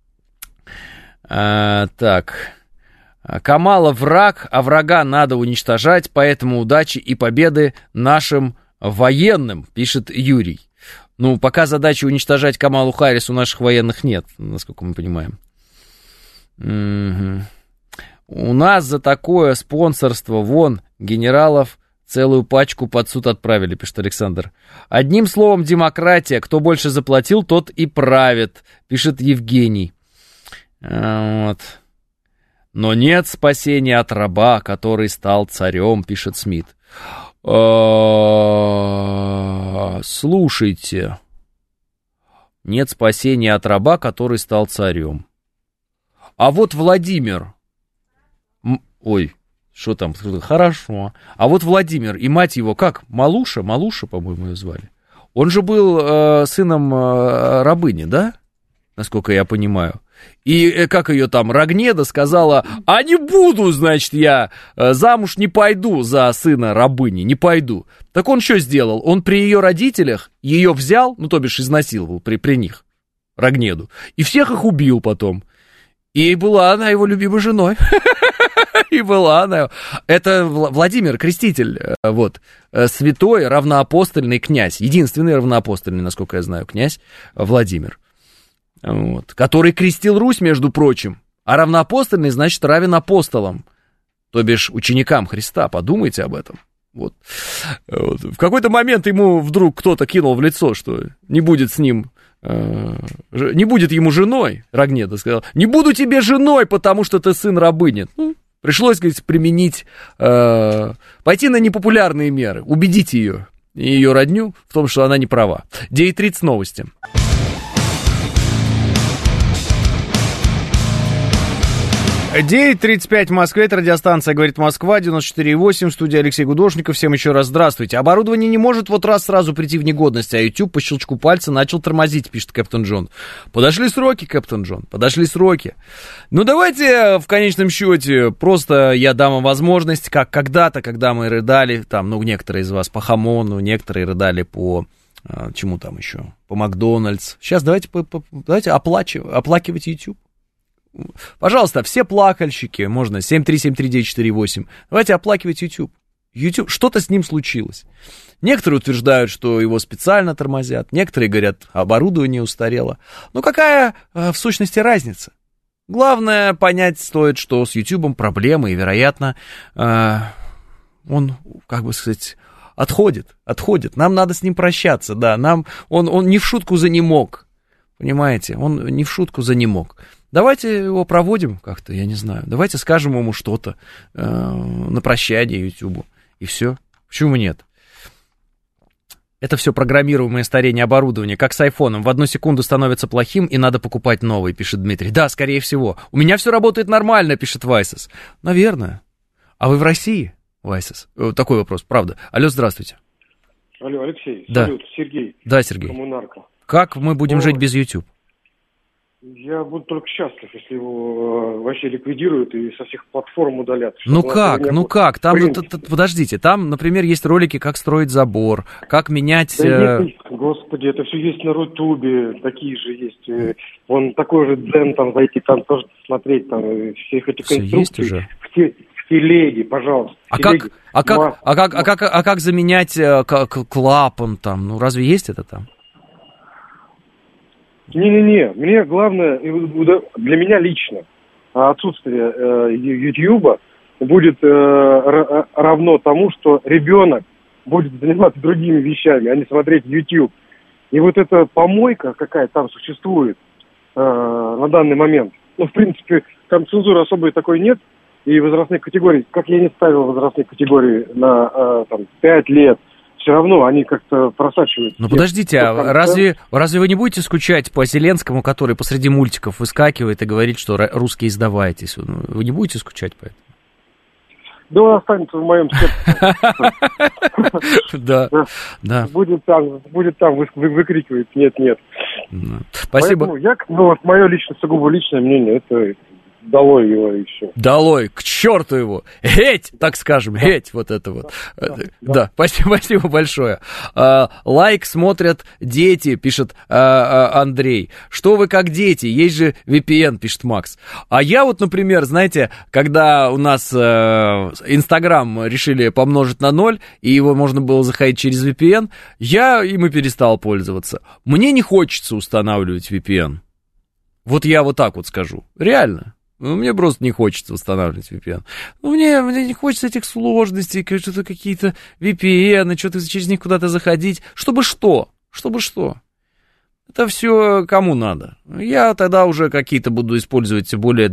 А, так. Камала враг, а врага надо уничтожать, поэтому удачи и победы нашим военным, пишет Юрий. Ну, пока задачи уничтожать Камалу Харрис у наших военных нет, насколько мы понимаем. Угу. У нас за такое спонсорство, вон, генералов целую пачку под суд отправили, пишет Александр. Одним словом, демократия. Кто больше заплатил, тот и правит, пишет Евгений. Вот. Но нет спасения от раба, который стал царем, пишет Смит. Слушайте. Нет спасения от раба, который стал царем. А вот Владимир... Ой, Что там? Хорошо. А вот Владимир и мать его, как? Малуша? Малуша, по-моему, ее звали. Он же был э, сыном э, рабыни, да? Насколько я понимаю. И э, как ее там, Рогнеда сказала, а не буду, значит, я э, замуж не пойду за сына рабыни, не пойду. Так он что сделал? Он при ее родителях ее взял, ну, то бишь изнасиловал при, при них, Рогнеду, и всех их убил потом. И была она его любимой женой. И была она. Это Владимир Креститель, вот, святой равноапостольный князь, единственный равноапостольный, насколько я знаю, князь Владимир, вот, который крестил Русь, между прочим, а равноапостольный, значит, равен апостолам, то бишь ученикам Христа, подумайте об этом. Вот. Вот. В какой-то момент ему вдруг кто-то кинул в лицо, что не будет с ним, э, не будет ему женой, Рогнеда сказал, не буду тебе женой, потому что ты сын рабыни. Ну, пришлось, говорит, применить, э, пойти на непопулярные меры, убедить ее и ее родню в том, что она не права. девять тридцать новости. девять тридцать пять в Москве, это радиостанция «Говорит Москва», девяносто четыре и восемь, студия Алексей Гудошников, всем еще раз здравствуйте. Оборудование не может вот раз сразу прийти в негодность, а YouTube по щелчку пальца начал тормозить, пишет Кэптон Джон. Подошли сроки, Кэптон Джон, подошли сроки. Ну давайте в конечном счете просто я дам вам возможность, как когда-то, когда мы рыдали, там, ну некоторые из вас по хамону, некоторые рыдали по... чему там еще? По Макдональдс. Сейчас давайте, по, по, давайте оплачивать, оплакивать YouTube. Пожалуйста, все плакальщики, можно семь три семь три девять четыре восемь. Давайте оплакивать YouTube. YouTube, что-то с ним случилось. Некоторые утверждают, что его специально тормозят, некоторые говорят, оборудование устарело. Но какая э, в сущности разница? Главное понять стоит, что с YouTube проблемы, и, вероятно, э, он, как бы сказать, отходит, отходит. Нам надо с ним прощаться, да, нам, он, он не в шутку занемог, понимаете, он не в шутку занемог. Давайте его проводим как-то, я не знаю. Давайте скажем ему что-то э, на прощание Ютубу. И все. Почему нет? Это все программируемое старение оборудования, как с айфоном. В одну секунду становится плохим, и надо покупать новый, пишет Дмитрий. Да, скорее всего. У меня все работает нормально, пишет Вайсес. Наверное. А вы в России, Вайсес? Такой вопрос, правда. Алло, здравствуйте. Алло, Алексей. Да. Салют, Сергей. Да, Сергей. Коммунарка. Как мы будем Ну, жить без YouTube? Я буду только счастлив, если его э, вообще ликвидируют и со всех платформ удалят. Ну как, ну как? Там, т- т- подождите, там, например, есть ролики, как строить забор, как менять... Да нет, господи, это все есть на Рутубе, такие же есть. Э, вон такой же дзен, там зайти, там тоже смотреть, там э, всех этих Все конструкций. есть уже? В, те, в телеге, пожалуйста. В А телеге. как, а, как, Ма- а, как, а, как, а как заменять э, к- к- клапан там? Ну разве есть это там? Не-не-не, мне главное, для меня лично, отсутствие э, Ютьюба будет э, равно тому, что ребенок будет заниматься другими вещами, а не смотреть Ютьюб. И вот эта помойка, какая там существует э, на данный момент, ну, в принципе, там цензуры особой такой нет, и возрастных категорий, как я не ставил возрастные категории на э, там, пять лет, все равно они как-то просачиваются. Ну подождите, а разве, разве вы не будете скучать по Зеленскому, который посреди мультиков выскакивает и говорит, что русские сдавайтесь? Вы не будете скучать по этому? Да он останется в моем сердце. Да, да. Будет там, будет там выкрикивать, нет-нет. Спасибо. Поэтому я, ну вот мое личное, сугубо личное мнение, это долой его и все. Долой, к черту его. Геть, так скажем, да. Геть, вот это вот. Да, да. Да. Спасибо, спасибо большое. А, лайк смотрят дети, пишет а, а, Андрей. Что вы как дети? Есть же ви пи эн, пишет Макс. А я вот, например, знаете, когда у нас Инстаграм э, решили помножить на ноль, и его можно было заходить через ви пи эн, я им и перестал пользоваться. Мне не хочется устанавливать ви пи эн. Вот я вот так вот скажу. Реально. Ну, мне просто не хочется устанавливать ви пи эн. Ну, мне, мне не хочется этих сложностей, что-то какие-то ви пи эн, что-то через них куда-то заходить. Чтобы что? Чтобы что? Это все кому надо. Я тогда уже какие-то буду использовать более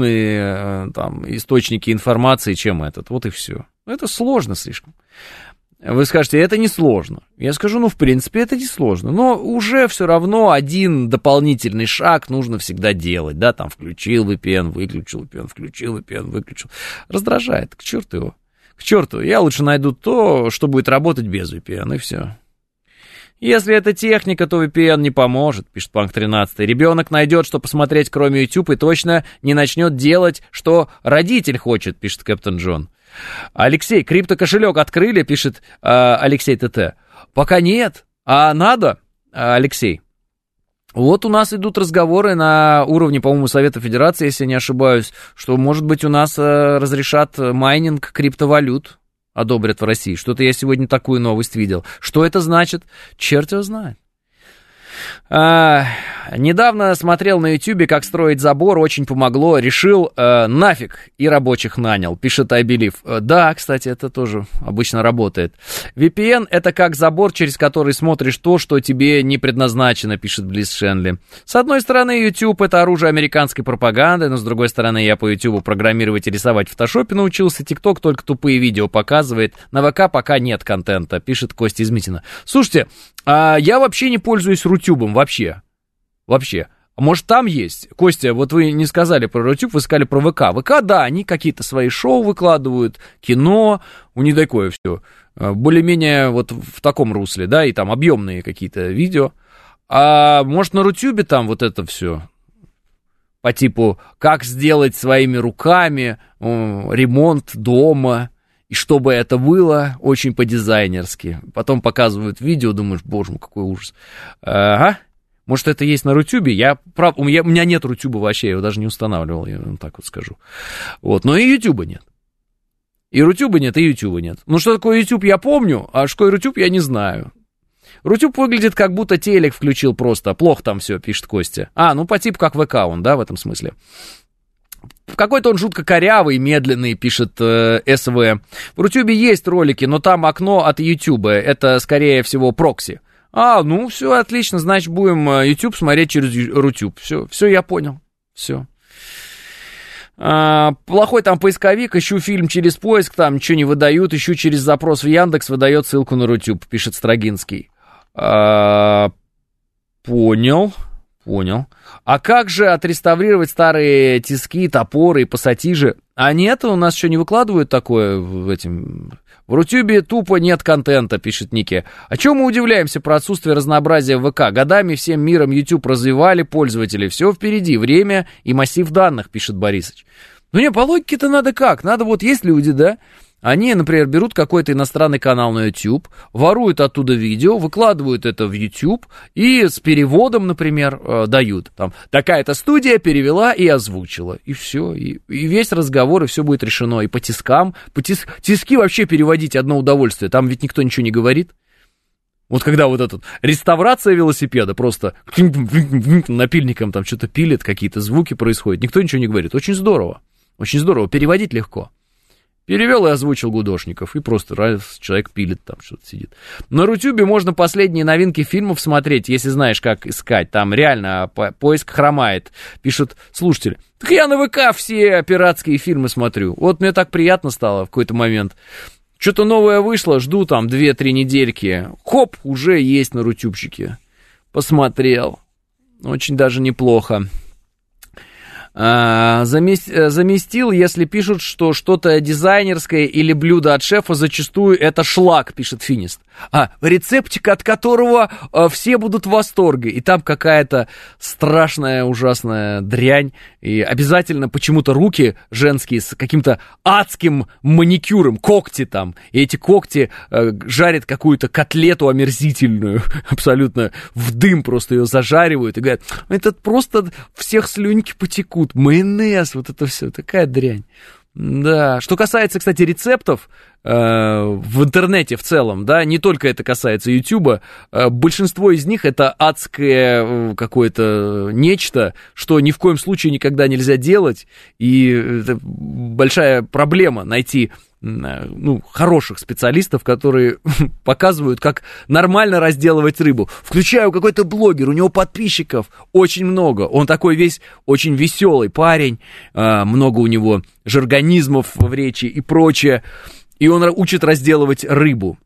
доступные там, источники информации, чем этот. Вот и все. Это сложно слишком. Вы скажете, это несложно. Я скажу, ну, в принципе, это несложно. Но уже все равно один дополнительный шаг нужно всегда делать. Да, там включил ви пи эн, выключил ви пи эн, включил ви пи эн, выключил. Раздражает, к черту его. К черту, я лучше найду то, что будет работать без ви пи эн, и все. Если это техника, то ви пи эн не поможет, пишет Панк тринадцать. Ребенок найдет, что посмотреть, кроме YouTube, и точно не начнет делать, что родитель хочет, пишет Кэптон Джон. Алексей, криптокошелек открыли, пишет э, Алексей ТТ. Пока нет, а надо, Алексей. Вот у нас идут разговоры на уровне, по-моему, Совета Федерации, если я не ошибаюсь, что, может быть, у нас э, разрешат майнинг криптовалют, одобрят в России. Что-то я сегодня такую новость видел. Что это значит? Черт его знает. А, недавно смотрел на Ютубе, как строить забор, очень помогло, решил, э, нафиг, и рабочих нанял, пишет I Believe. Да, кстати, это тоже обычно работает. ви пи эн это как забор, через который смотришь то, что тебе не предназначено, пишет Близ Шенли. С одной стороны, YouTube это оружие американской пропаганды, но с другой стороны, я по YouTube программировать и рисовать в фотошопе научился, TikTok только тупые видео показывает, на ВК пока нет контента, пишет Костя Измитина. Слушайте, а я вообще не пользуюсь Рутюбом, вообще. Вообще. Может, там есть? Костя, вот вы не сказали про Рутюб, вы сказали про ВК. ВК, да, они какие-то свои шоу выкладывают, кино, у них такое все. Более-менее вот в таком русле, да, и там объемные какие-то видео. А может, на Рутюбе там вот это все по типу, как сделать своими руками ремонт дома, и чтобы это было очень по-дизайнерски. Потом показывают видео, думаешь, боже мой, какой ужас. Ага. Может, это есть на Рутюбе? Я, прав... у, меня, у меня нет Рутюба вообще, я его даже не устанавливал, я вам так вот скажу. Вот. Но и Ютуба нет. И Рутюба нет, и Ютуба нет. Ну, что такое Ютуб, я помню, а что такое Рутюб, я не знаю. Рутюб выглядит, как будто телек включил просто. Плохо там все, пишет Костя. А, ну, по типу как ВК он, да, в этом смысле. Какой-то он жутко корявый, медленный, пишет э, СВ. В Рутюбе есть ролики, но там окно от Ютуба. Это, скорее всего, прокси. А, ну, все, отлично, значит, будем YouTube смотреть через Рутюб. Все, все, я понял. Все. А, плохой там поисковик, ищу фильм через поиск, там ничего не выдают, ищу через запрос в Яндекс, выдает ссылку на Рутюб, пишет Строгинский. А, понял. Понял. А как же отреставрировать старые тиски, топоры и пассатижи? А нет, у нас еще не выкладывают такое в этим... В Рутюбе тупо нет контента, пишет Ники. А чего мы удивляемся про отсутствие разнообразия в ВК? Годами всем миром YouTube развивали пользователи. Все впереди, время и массив данных, пишет Борисыч. Ну не, по логике-то надо как? Надо вот, есть люди, да? Они, например, берут какой-то иностранный канал на YouTube, воруют оттуда видео, выкладывают это в YouTube и с переводом, например, э, дают. Там такая-то студия перевела и озвучила. И все. И, и весь разговор, и все будет решено. И по тискам. По тис, тиски вообще переводить одно удовольствие. Там ведь никто ничего не говорит. Вот когда вот эта реставрация велосипеда, просто напильником там что-то пилит, какие-то звуки происходят. Никто ничего не говорит. Очень здорово. Очень здорово. Переводить легко. Перевел и озвучил гудошников, и просто раз человек пилит там, что-то сидит. На Рутюбе можно последние новинки фильмов смотреть, если знаешь, как искать. Там реально по- поиск хромает, пишут слушатели. Так я на ВК все пиратские фильмы смотрю. Вот мне так приятно стало в какой-то момент. Что-то новое вышло, жду там две-три недельки. Хоп, уже есть на Рутюбчике. Посмотрел. Очень даже неплохо. А, заместил, если пишут, что что-то дизайнерское или блюдо от шефа, зачастую это шлак, пишет Финист. А, рецептик, от которого а, все будут в восторге. И там какая-то страшная, ужасная дрянь. И обязательно почему-то руки женские с каким-то адским маникюром, когти там. И эти когти а, жарят какую-то котлету омерзительную, абсолютно в дым просто ее зажаривают. И говорят, это просто всех слюньки потекут. Майонез, вот это все, такая дрянь. Да, что касается, кстати, рецептов э, в интернете в целом, да, не только это касается Ютуба, э, большинство из них это адское э, какое-то нечто, что ни в коем случае никогда нельзя делать, и это большая проблема найти ну, хороших специалистов, которые показывают, как нормально разделывать рыбу. Включаю какой-то блогер, у него подписчиков очень много, он такой весь очень веселый парень, много у него жаргонизмов в речи и прочее, и он учит разделывать рыбу.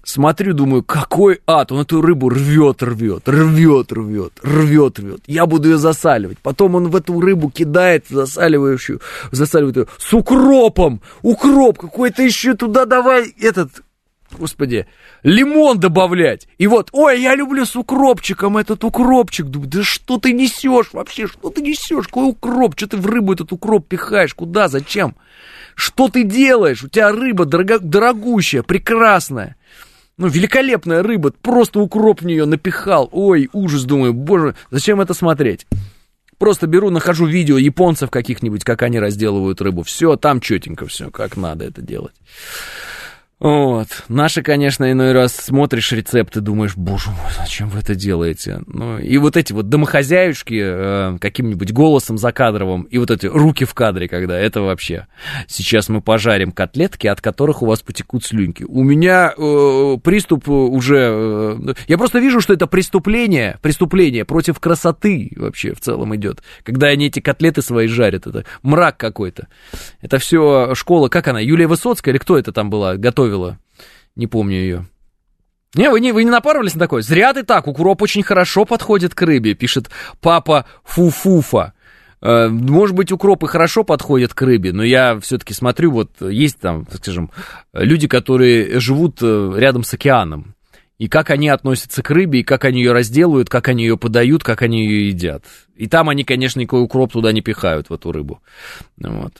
Смотрю, думаю, какой ад, он эту рыбу рвет, рвет, рвет, рвет, рвет, рвет. Я буду ее засаливать. Потом он в эту рыбу кидает, засаливающую, засаливает ее с укропом. Укроп какой-то еще туда давай, этот, господи, лимон добавлять. И вот, ой, я люблю с укропчиком этот укропчик. Думаю, да что ты несешь вообще, что ты несешь? Какой укроп? Что ты в рыбу этот укроп пихаешь? Куда, зачем? Что ты делаешь? У тебя рыба дорого, дорогущая, прекрасная. Ну, великолепная рыба, просто укроп в нее напихал. Ой, ужас, думаю, боже, зачем это смотреть? Просто беру, нахожу видео японцев каких-нибудь, как они разделывают рыбу. Все, там четенько все, как надо это делать. Вот. Наши, конечно, иной раз смотришь рецепты, думаешь, боже мой, зачем вы это делаете? Ну, и вот эти вот домохозяюшки э, каким-нибудь голосом закадровым, и вот эти руки в кадре, когда это вообще. Сейчас мы пожарим котлетки, от которых у вас потекут слюнки. У меня э, приступ уже... Э, я просто вижу, что это преступление, преступление против красоты вообще в целом идет. Когда они эти котлеты свои жарят, это мрак какой-то. Это все школа, как она, Юлия Высоцкая или кто это там была, готовила? Не помню ее. Не, вы не, вы не напарывались на такое? Зря ты так, укроп очень хорошо подходит к рыбе, пишет папа Фуфуфа. Э, может быть, укроп и хорошо подходит к рыбе, но я все-таки смотрю, вот есть там, скажем, люди, которые живут рядом с океаном, и как они относятся к рыбе, и как они ее разделывают, как они ее подают, как они ее едят. И там они, конечно, никакой укроп туда не пихают, в эту рыбу. Вот.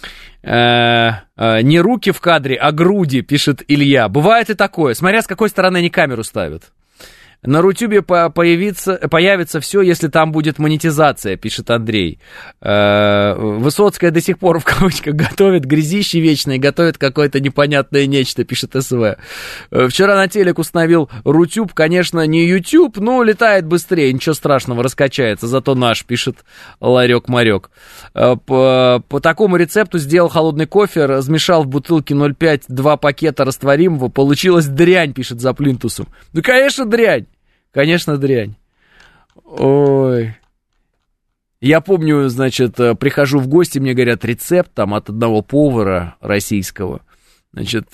Не руки в кадре, а груди, пишет Илья. Бывает и такое, смотря с какой стороны они камеру ставят. На Рутюбе появится, появится все, если там будет монетизация, пишет Андрей. Высоцкая до сих пор в кавычках готовит грязище вечное, готовит какое-то непонятное нечто, пишет СВ. Вчера на телек установил Рутюб, конечно, не YouTube, но летает быстрее, ничего страшного, раскачается, зато наш, пишет Ларек-Марек. По, по такому рецепту сделал холодный кофе, размешал в бутылке ноль пять два пакета растворимого, получилась дрянь, пишет за плинтусом. Ну, конечно, дрянь. Конечно, дрянь. Ой. Я помню, значит, прихожу в гости, мне говорят, рецепт там от одного повара российского. Значит,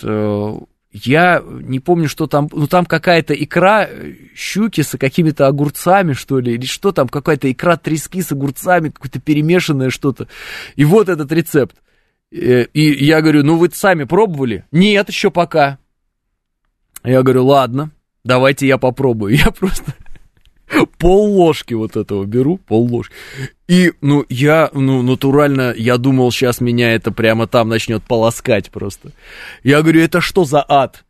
я не помню, что там, ну там какая-то икра щуки с какими-то огурцами, что ли, или что там, какая-то икра трески с огурцами, какое-то перемешанное что-то. И вот этот рецепт. И я говорю, ну вы сами пробовали? Нет, еще пока. Я говорю, ладно. Давайте я попробую. Я просто пол ложки вот этого беру, пол ложки. И, ну, я, ну, натурально, я думал, сейчас меня это прямо там начнет полоскать просто. Я говорю, это что за ад?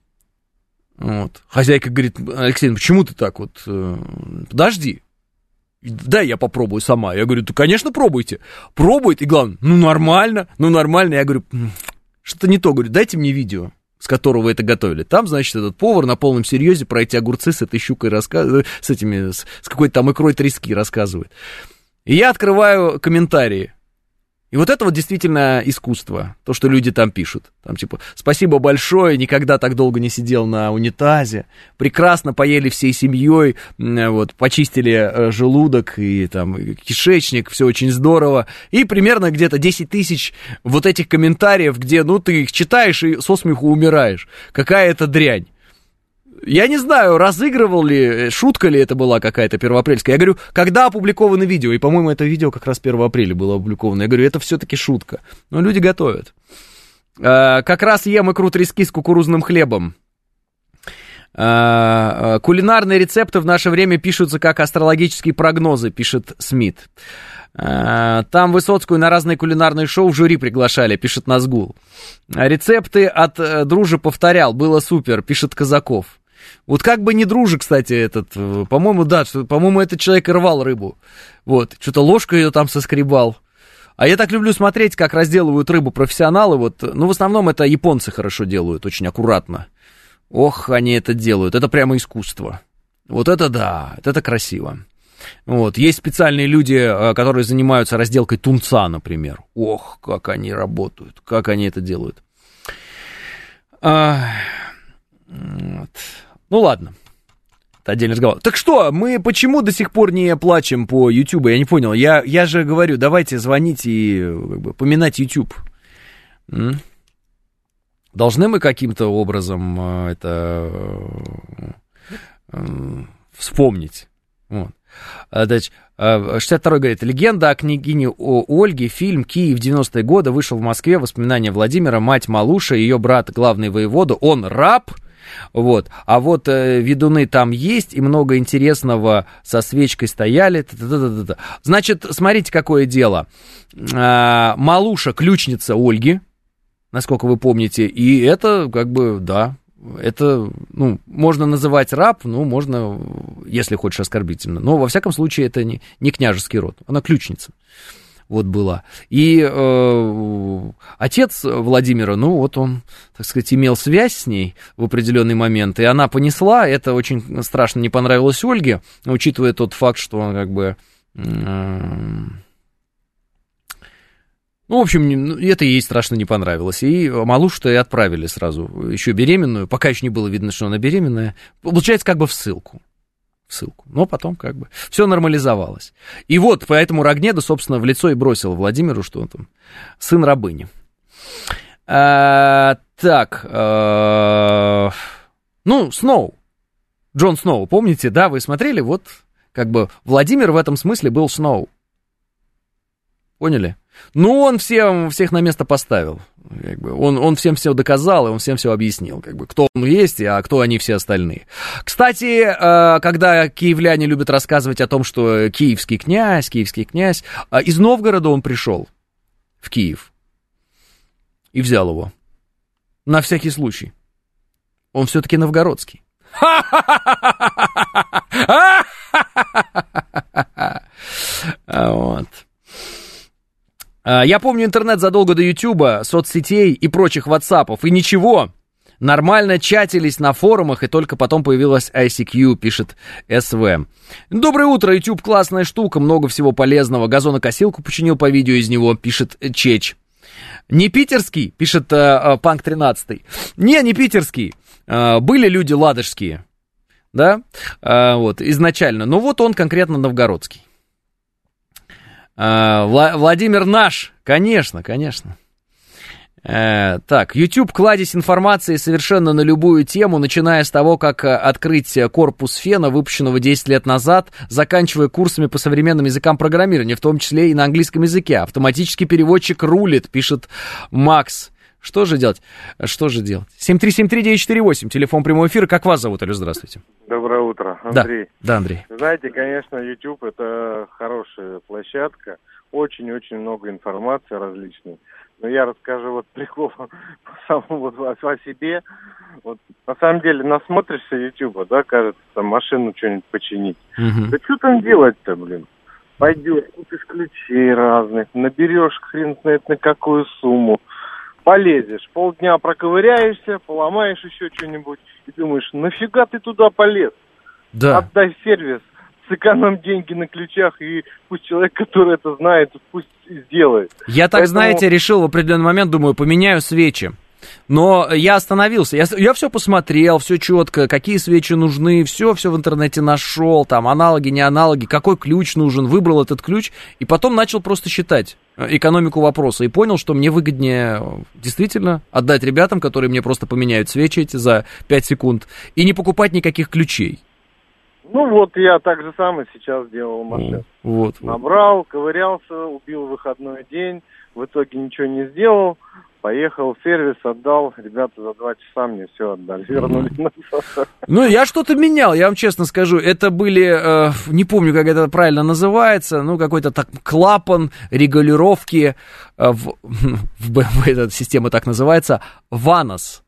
Вот. Хозяйка говорит, Алексей, ну почему ты так вот? Подожди. Да, я попробую сама. Я говорю, да, конечно, пробуйте. Пробует, и главное, ну, нормально, ну, нормально. Я говорю, что-то не то. Говорю, дайте мне видео, с которого вы это готовили. Там, значит, этот повар на полном серьезе про эти огурцы с этой щукой рассказывает, с этими, с, с какой-то там икрой трески рассказывает. И я открываю комментарии. И вот это вот действительно искусство, то, что люди там пишут. Там типа, спасибо большое, никогда так долго не сидел на унитазе, прекрасно поели всей семьей, вот, почистили желудок и там кишечник, все очень здорово. И примерно где-то десять тысяч вот этих комментариев, где, ну, ты их читаешь и со смеху умираешь. Какая это дрянь. Я не знаю, разыгрывал ли, шутка ли это была какая-то первоапрельская. Я говорю, когда опубликовано видео? И, по-моему, это видео как раз первого апреля было опубликовано. Я говорю, это все-таки шутка. Но люди готовят. А, как раз ем икру трески с кукурузным хлебом. А, кулинарные рецепты в наше время пишутся как астрологические прогнозы, пишет Смит. А, там Высоцкую на разные кулинарные шоу в жюри приглашали, пишет Назгул. А, рецепты от Дружи повторял, было супер, пишет Казаков. Вот как бы не Дружи, кстати, этот, по-моему, да, что, по-моему, этот человек и рвал рыбу. Вот, что-то ложкой ее там соскребал. А я так люблю смотреть, как разделывают рыбу профессионалы. Вот, ну, в основном это японцы хорошо делают, очень аккуратно. Ох, они это делают, это прямо искусство. Вот это да, это красиво. Вот, есть специальные люди, которые занимаются разделкой тунца, например. Ох, как они работают, как они это делают. А, вот. Ну ладно, это отдельный разговор. Так что, мы почему до сих пор не плачем по YouTube? Я не понял. Я, я же говорю, давайте звонить и как бы, поминать YouTube. М? Должны мы каким-то образом э, это э, вспомнить. Вот. Значит, шестьдесят второй говорит, легенда о княгине Ольге, фильм «Киев девяностые годы» вышел в Москве, воспоминания Владимира, мать Малуша, ее брат, главный воевода, он раб, вот, а вот э, ведуны там есть, и много интересного, со свечкой стояли, та-та-та-та-та. Значит, смотрите, какое дело, а, Малуша ключница Ольги, насколько вы помните, и это, как бы, да, это, ну, можно называть раб, ну, можно, если хочешь, оскорбительно. Но, во всяком случае, это не, не княжеский род. Она ключница. Вот была. И э, отец Владимира, ну, вот он, так сказать, имел связь с ней в определенный момент, и она понесла. Это очень страшно не понравилось Ольге, учитывая тот факт, что он, как бы... Э, Ну, в общем, это ей страшно не понравилось. И Малушу-то и отправили сразу, еще беременную, пока еще не было видно, что она беременная. Получается, как бы в ссылку. В ссылку. Но потом как бы все нормализовалось. И вот, поэтому Рогнеда, собственно, в лицо и бросила Владимиру, что он там сын рабыни. А, так, а, ну, Сноу. Джон Сноу, помните, да, вы смотрели? Вот, как бы, Владимир в этом смысле был Сноу. Поняли? Ну, он всем, всех на место поставил. Как бы. Он, он всем все доказал, и он всем все объяснил, как бы, кто он есть, а кто они все остальные. Кстати, когда киевляне любят рассказывать о том, что киевский князь, киевский князь, из Новгорода он пришел в Киев и взял его. На всякий случай. Он все-таки новгородский. Вот. Я помню интернет задолго до Ютуба, соцсетей и прочих ватсапов, и ничего, нормально чатились на форумах, и только потом появилась ай си кью, пишет эс вэ. Доброе утро, YouTube классная штука, много всего полезного, газонокосилку починил по видео из него, пишет Чеч. Не питерский, пишет э, Панк тринадцать. Не, не питерский, э, были люди ладожские, да, э, вот, изначально, но вот он конкретно новгородский. Владимир наш, конечно, конечно. Э, так, YouTube кладезь информации совершенно на любую тему, начиная с того, как открыть корпус фена, выпущенного десять лет назад, заканчивая курсами по современным языкам программирования, в том числе и на английском языке. Автоматический переводчик рулит, пишет Макс. Что же делать? Что же делать? семь три семь три девять четыре восемь, телефон прямого эфира. Как вас зовут, Алло, здравствуйте. Доброе утро, Андрей. Да, да, Андрей. Знаете, конечно, YouTube это хорошая площадка, очень-очень много информации различной. Но я расскажу вот прикол самому вот о, о себе. Вот на самом деле насмотришься YouTube, да, кажется, там машину что-нибудь починить. Угу. Да что там делать-то, блин? Пойдешь, купишь ключей разных, наберешь хрен знает на какую сумму. Полезешь, полдня проковыряешься, поломаешь еще что-нибудь и думаешь, нафига ты туда полез? Да. Отдай сервис, сэкономь деньги на ключах, и пусть человек, который это знает, пусть сделает. Я так, Поэтому... знаете, решил в определенный момент, думаю, поменяю свечи. Но я остановился, я, я все посмотрел, все четко, какие свечи нужны, все, все в интернете нашел, там аналоги, не аналоги, какой ключ нужен, выбрал этот ключ, и потом начал просто считать экономику вопроса, и понял, что мне выгоднее действительно отдать ребятам, которые мне просто поменяют свечи эти за пять секунд, и не покупать никаких ключей. Ну вот, я так же самое сейчас делал машину. Вот, вот. Набрал, ковырялся, убил выходной день, в итоге ничего не сделал. Поехал в сервис, отдал, ребята за два часа мне все отдали, вернули назад. Ну, я что-то менял, я вам честно скажу, это были, э, не помню, как это правильно называется, ну, какой-то так клапан регулировки, э, в, в бэ эм вэ эта система так называется, ванос,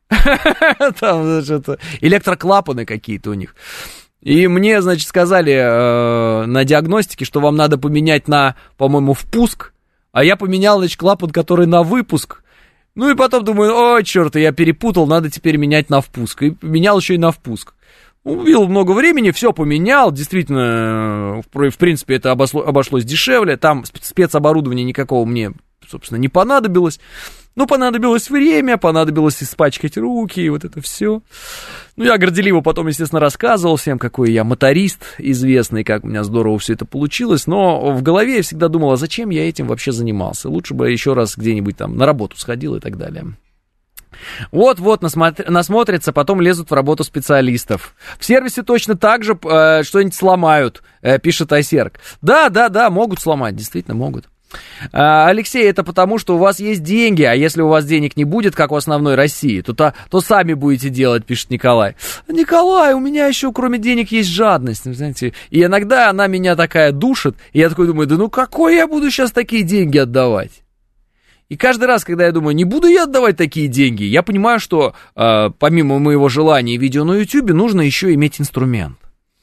там, значит, электроклапаны какие-то у них. И мне, значит, сказали э, на диагностике, что вам надо поменять на, по-моему, впуск, а я поменял, значит, клапан, который на выпуск. Ну и потом думаю, ой, черт, я перепутал, надо теперь менять на впуск. И менял еще и на впуск. Убил много времени, все поменял, действительно, в принципе, это обошло, обошлось дешевле. Там спецоборудования никакого мне, собственно, не понадобилось. Ну, понадобилось время, понадобилось испачкать руки, и вот это все. Ну, я горделиво потом, естественно, рассказывал всем, какой я моторист известный, как у меня здорово все это получилось. Но в голове я всегда думал, а зачем я этим вообще занимался? Лучше бы еще раз где-нибудь там на работу сходил и так далее. Вот-вот насмотр... насмотрятся, потом лезут в работу специалистов. В сервисе точно так же э, что-нибудь сломают, э, пишет Айсерк. Да, да, да, могут сломать, действительно могут. А, Алексей, это потому, что у вас есть деньги, а если у вас денег не будет, как у основной России, то, то, то сами будете делать, пишет Николай. Николай, у меня еще кроме денег есть жадность, знаете, и иногда она меня такая душит, и я такой думаю, да ну какой я буду сейчас такие деньги отдавать? И каждый раз, когда я думаю, не буду я отдавать такие деньги, я понимаю, что э, помимо моего желания видео на Ютубе, нужно еще иметь инструмент.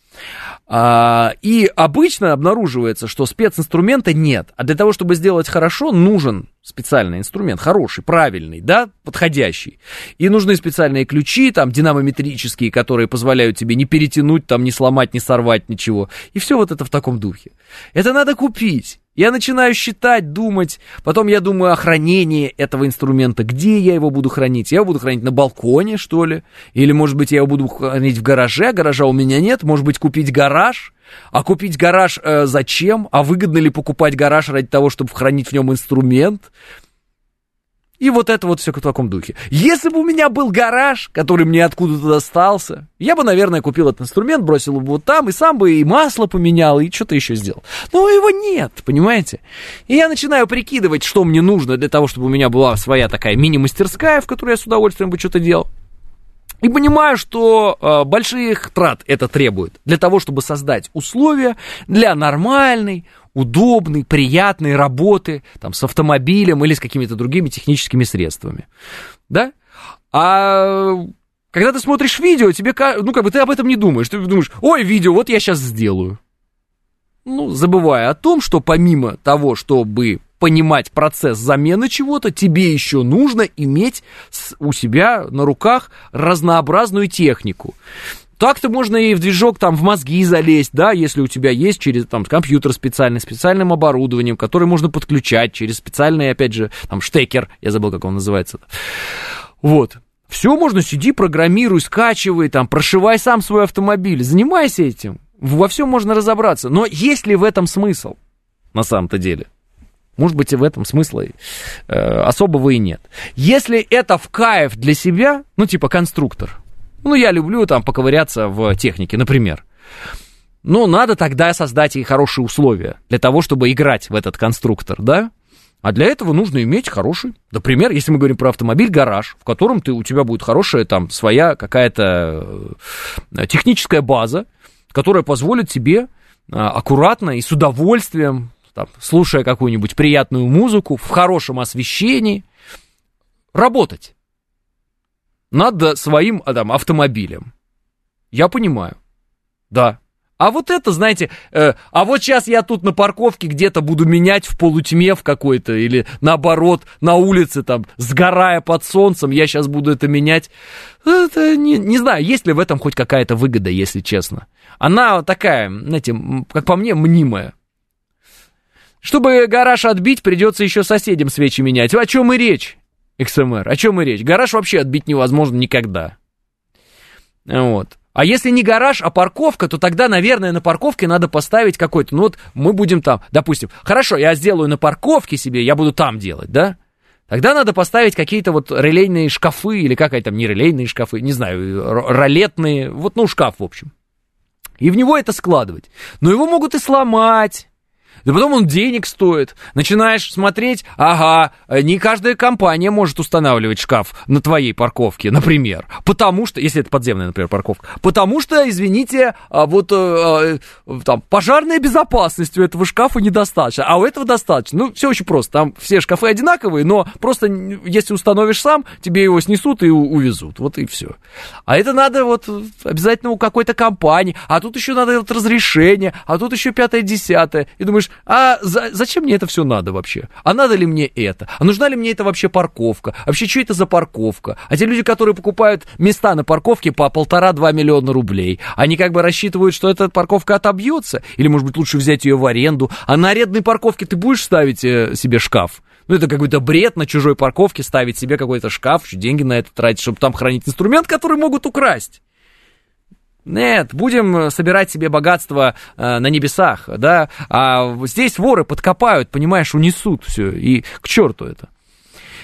А, и обычно обнаруживается, что специнструмента нет, а для того, чтобы сделать хорошо, нужен специальный инструмент, хороший, правильный, да, подходящий. И нужны специальные ключи, там, динамометрические, которые позволяют тебе не перетянуть, там, не сломать, не сорвать ничего. И все вот это в таком духе. Это надо купить. Я начинаю считать, думать, потом я думаю о хранении этого инструмента, где я его буду хранить, я его буду хранить на балконе, что ли, или, может быть, я его буду хранить в гараже, гаража у меня нет, может быть, купить гараж, а купить гараж э, зачем, а выгодно ли покупать гараж ради того, чтобы хранить в нем инструмент? И вот это вот все в таком духе. Если бы у меня был гараж, который мне откуда-то достался, я бы, наверное, купил этот инструмент, бросил его вот там, и сам бы и масло поменял, и что-то еще сделал. Но его нет, понимаете? И я начинаю прикидывать, что мне нужно для того, чтобы у меня была своя такая мини-мастерская, в которой я с удовольствием бы что-то делал. И понимаю, что э, больших трат это требует для того, чтобы создать условия для нормальной, удобной, приятной работы там, с автомобилем или с какими-то другими техническими средствами. Да? А когда ты смотришь видео, тебе, ну, как бы ты об этом не думаешь. Ты думаешь, ой, видео, вот я сейчас сделаю. Ну, забывая о том, что помимо того, чтобы понимать процесс замены чего-то, тебе еще нужно иметь у себя на руках разнообразную технику. Так-то можно и в движок, там, в мозги залезть, да, если у тебя есть через, там, компьютер специальный, специальным оборудованием, который можно подключать через специальный, опять же, там, штекер, я забыл, как он называется. Вот. Все можно, сиди, программируй, скачивай, там, прошивай сам свой автомобиль, занимайся этим. Во всем можно разобраться. Но есть ли в этом смысл, на самом-то деле? Может быть, и в этом смысла э, особого и нет. Если это в кайф для себя, ну, типа конструктор, ну, я люблю там поковыряться в технике, например. Ну, надо тогда создать и хорошие условия для того, чтобы играть в этот конструктор, да? А для этого нужно иметь хороший, например, если мы говорим про автомобиль, гараж, в котором ты, у тебя будет хорошая там своя какая-то техническая база, которая позволит тебе аккуратно и с удовольствием, там, слушая какую-нибудь приятную музыку, в хорошем освещении, работать над своим там, автомобилем. Я понимаю. Да. А вот это, знаете, э, а вот сейчас я тут на парковке где-то буду менять в полутьме в какой-то, или наоборот, на улице, там, сгорая под солнцем, я сейчас буду это менять. Это не, не знаю, есть ли в этом хоть какая-то выгода, если честно. Она такая, знаете, как по мне, мнимая. Чтобы гараж отбить, придется еще соседям свечи менять. О чем и речь, икс эм эр, о чем и речь. Гараж вообще отбить невозможно никогда. Вот. А если не гараж, а парковка, то тогда, наверное, на парковке надо поставить какой-то, ну вот мы будем там, допустим, хорошо, я сделаю на парковке себе, я буду там делать, да? Тогда надо поставить какие-то вот релейные шкафы, или какая там, не релейные шкафы, не знаю, ролетные, вот, ну, шкаф, в общем. И в него это складывать. Но его могут и сломать. Да потом он денег стоит. Начинаешь смотреть, ага, не каждая компания может устанавливать шкаф на твоей парковке, например. Потому что, если это подземная, например, парковка, потому что, извините, вот там пожарная безопасность у этого шкафа недостаточно, а у этого достаточно. Ну, все очень просто. Там все шкафы одинаковые, но просто если установишь сам, тебе его снесут и увезут. Вот и все. А это надо вот обязательно у какой-то компании, а тут еще надо вот разрешение, а тут еще пятое-десятое. И думаешь, а за, зачем мне это все надо вообще? А надо ли мне это? А нужна ли мне это вообще парковка? Вообще, что это за парковка? А те люди, которые покупают места на парковке по полтора-два миллиона рублей, они как бы рассчитывают, что эта парковка отобьется? Или, может быть, лучше взять ее в аренду? А на арендной парковке ты будешь ставить э, себе шкаф? Ну, это какой-то бред на чужой парковке ставить себе какой-то шкаф, деньги на это тратить, чтобы там хранить инструмент, который могут украсть. Нет, будем собирать себе богатство э, на небесах, да, а здесь воры подкопают, понимаешь, унесут все, и к черту это.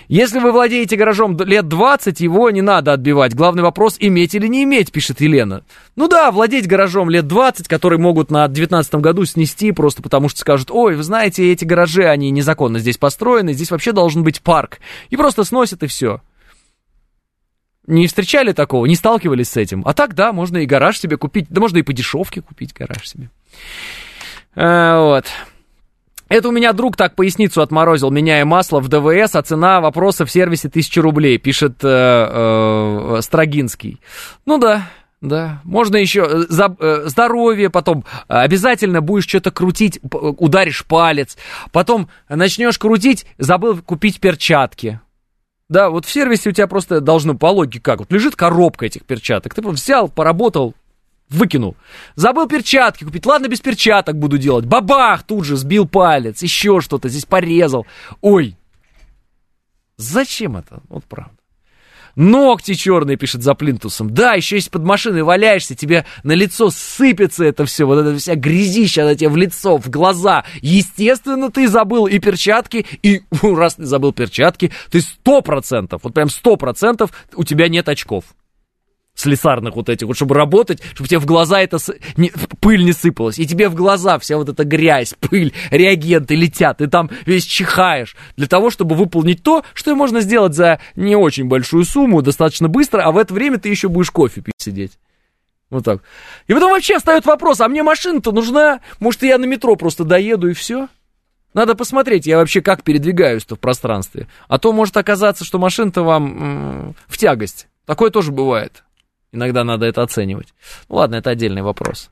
Если вы владеете гаражом лет двадцать, его не надо отбивать. Главный вопрос, иметь или не иметь, пишет Елена. Ну да, владеть гаражом лет двадцать, которые могут на девятнадцатом году снести, просто потому что скажут, ой, вы знаете, эти гаражи, они незаконно здесь построены, здесь вообще должен быть парк. И просто сносят, и все. Не встречали такого, не сталкивались с этим. А так, да, можно и гараж себе купить, да можно и по дешевке купить гараж себе. А, вот. Это у меня друг так поясницу отморозил, меняя масло в ДВС, а цена вопроса в сервисе тысяча рублей, пишет э, э, Строгинский. Ну да, да, можно еще за, э, здоровье, потом обязательно будешь что-то крутить, ударишь палец, потом начнешь крутить, забыл купить перчатки. Да, вот в сервисе у тебя просто должно по логике как, вот лежит коробка этих перчаток, ты просто взял, поработал, выкинул. Забыл перчатки купить. Ладно, без перчаток буду делать. Бабах! Тут же сбил палец. Еще что-то здесь порезал. Ой. Зачем это? Вот правда. Ногти черные, пишет за плинтусом. Да, еще если под машиной валяешься, тебе на лицо сыпется это все. Вот эта вся грязища, она тебе в лицо, в глаза. Естественно, ты забыл и перчатки. И раз ты забыл перчатки, ты сто процентов, вот прям сто процентов у тебя нет очков. Слесарных вот этих, вот, чтобы работать, чтобы тебе в глаза эта с... не... пыль не сыпалась, и тебе в глаза вся вот эта грязь, пыль, реагенты летят, ты там весь чихаешь, для того, чтобы выполнить то, что можно сделать за не очень большую сумму, достаточно быстро, а в это время ты еще будешь кофе пить сидеть. Вот так. И потом вообще встает вопрос, а мне машина-то нужна? Может, я на метро просто доеду и все? Надо посмотреть, я вообще как передвигаюсь-то в пространстве. А то может оказаться, что машина-то вам м- в тягость. Такое тоже бывает. Иногда надо это оценивать. Ну, ладно, это отдельный вопрос.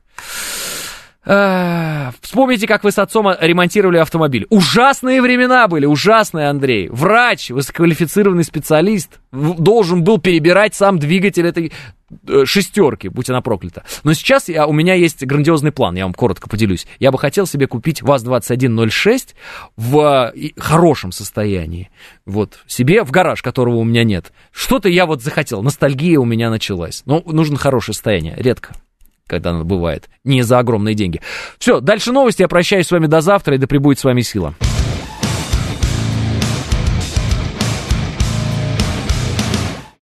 А, вспомните, как вы с отцом ремонтировали автомобиль. Ужасные времена были, ужасные, Андрей. Врач, высококвалифицированный специалист, должен был перебирать сам двигатель этой шестерки, будь она проклята. Но сейчас я, у меня есть грандиозный план, я вам коротко поделюсь. Я бы хотел себе купить ВАЗ двадцать один ноль шесть в хорошем состоянии. Вот, себе в гараж, которого у меня нет. Что-то я вот захотел, ностальгия у меня началась. Но нужно хорошее состояние, редко, когда оно бывает, не за огромные деньги. Все, дальше новости, я прощаюсь с вами до завтра, и да пребудет с вами сила.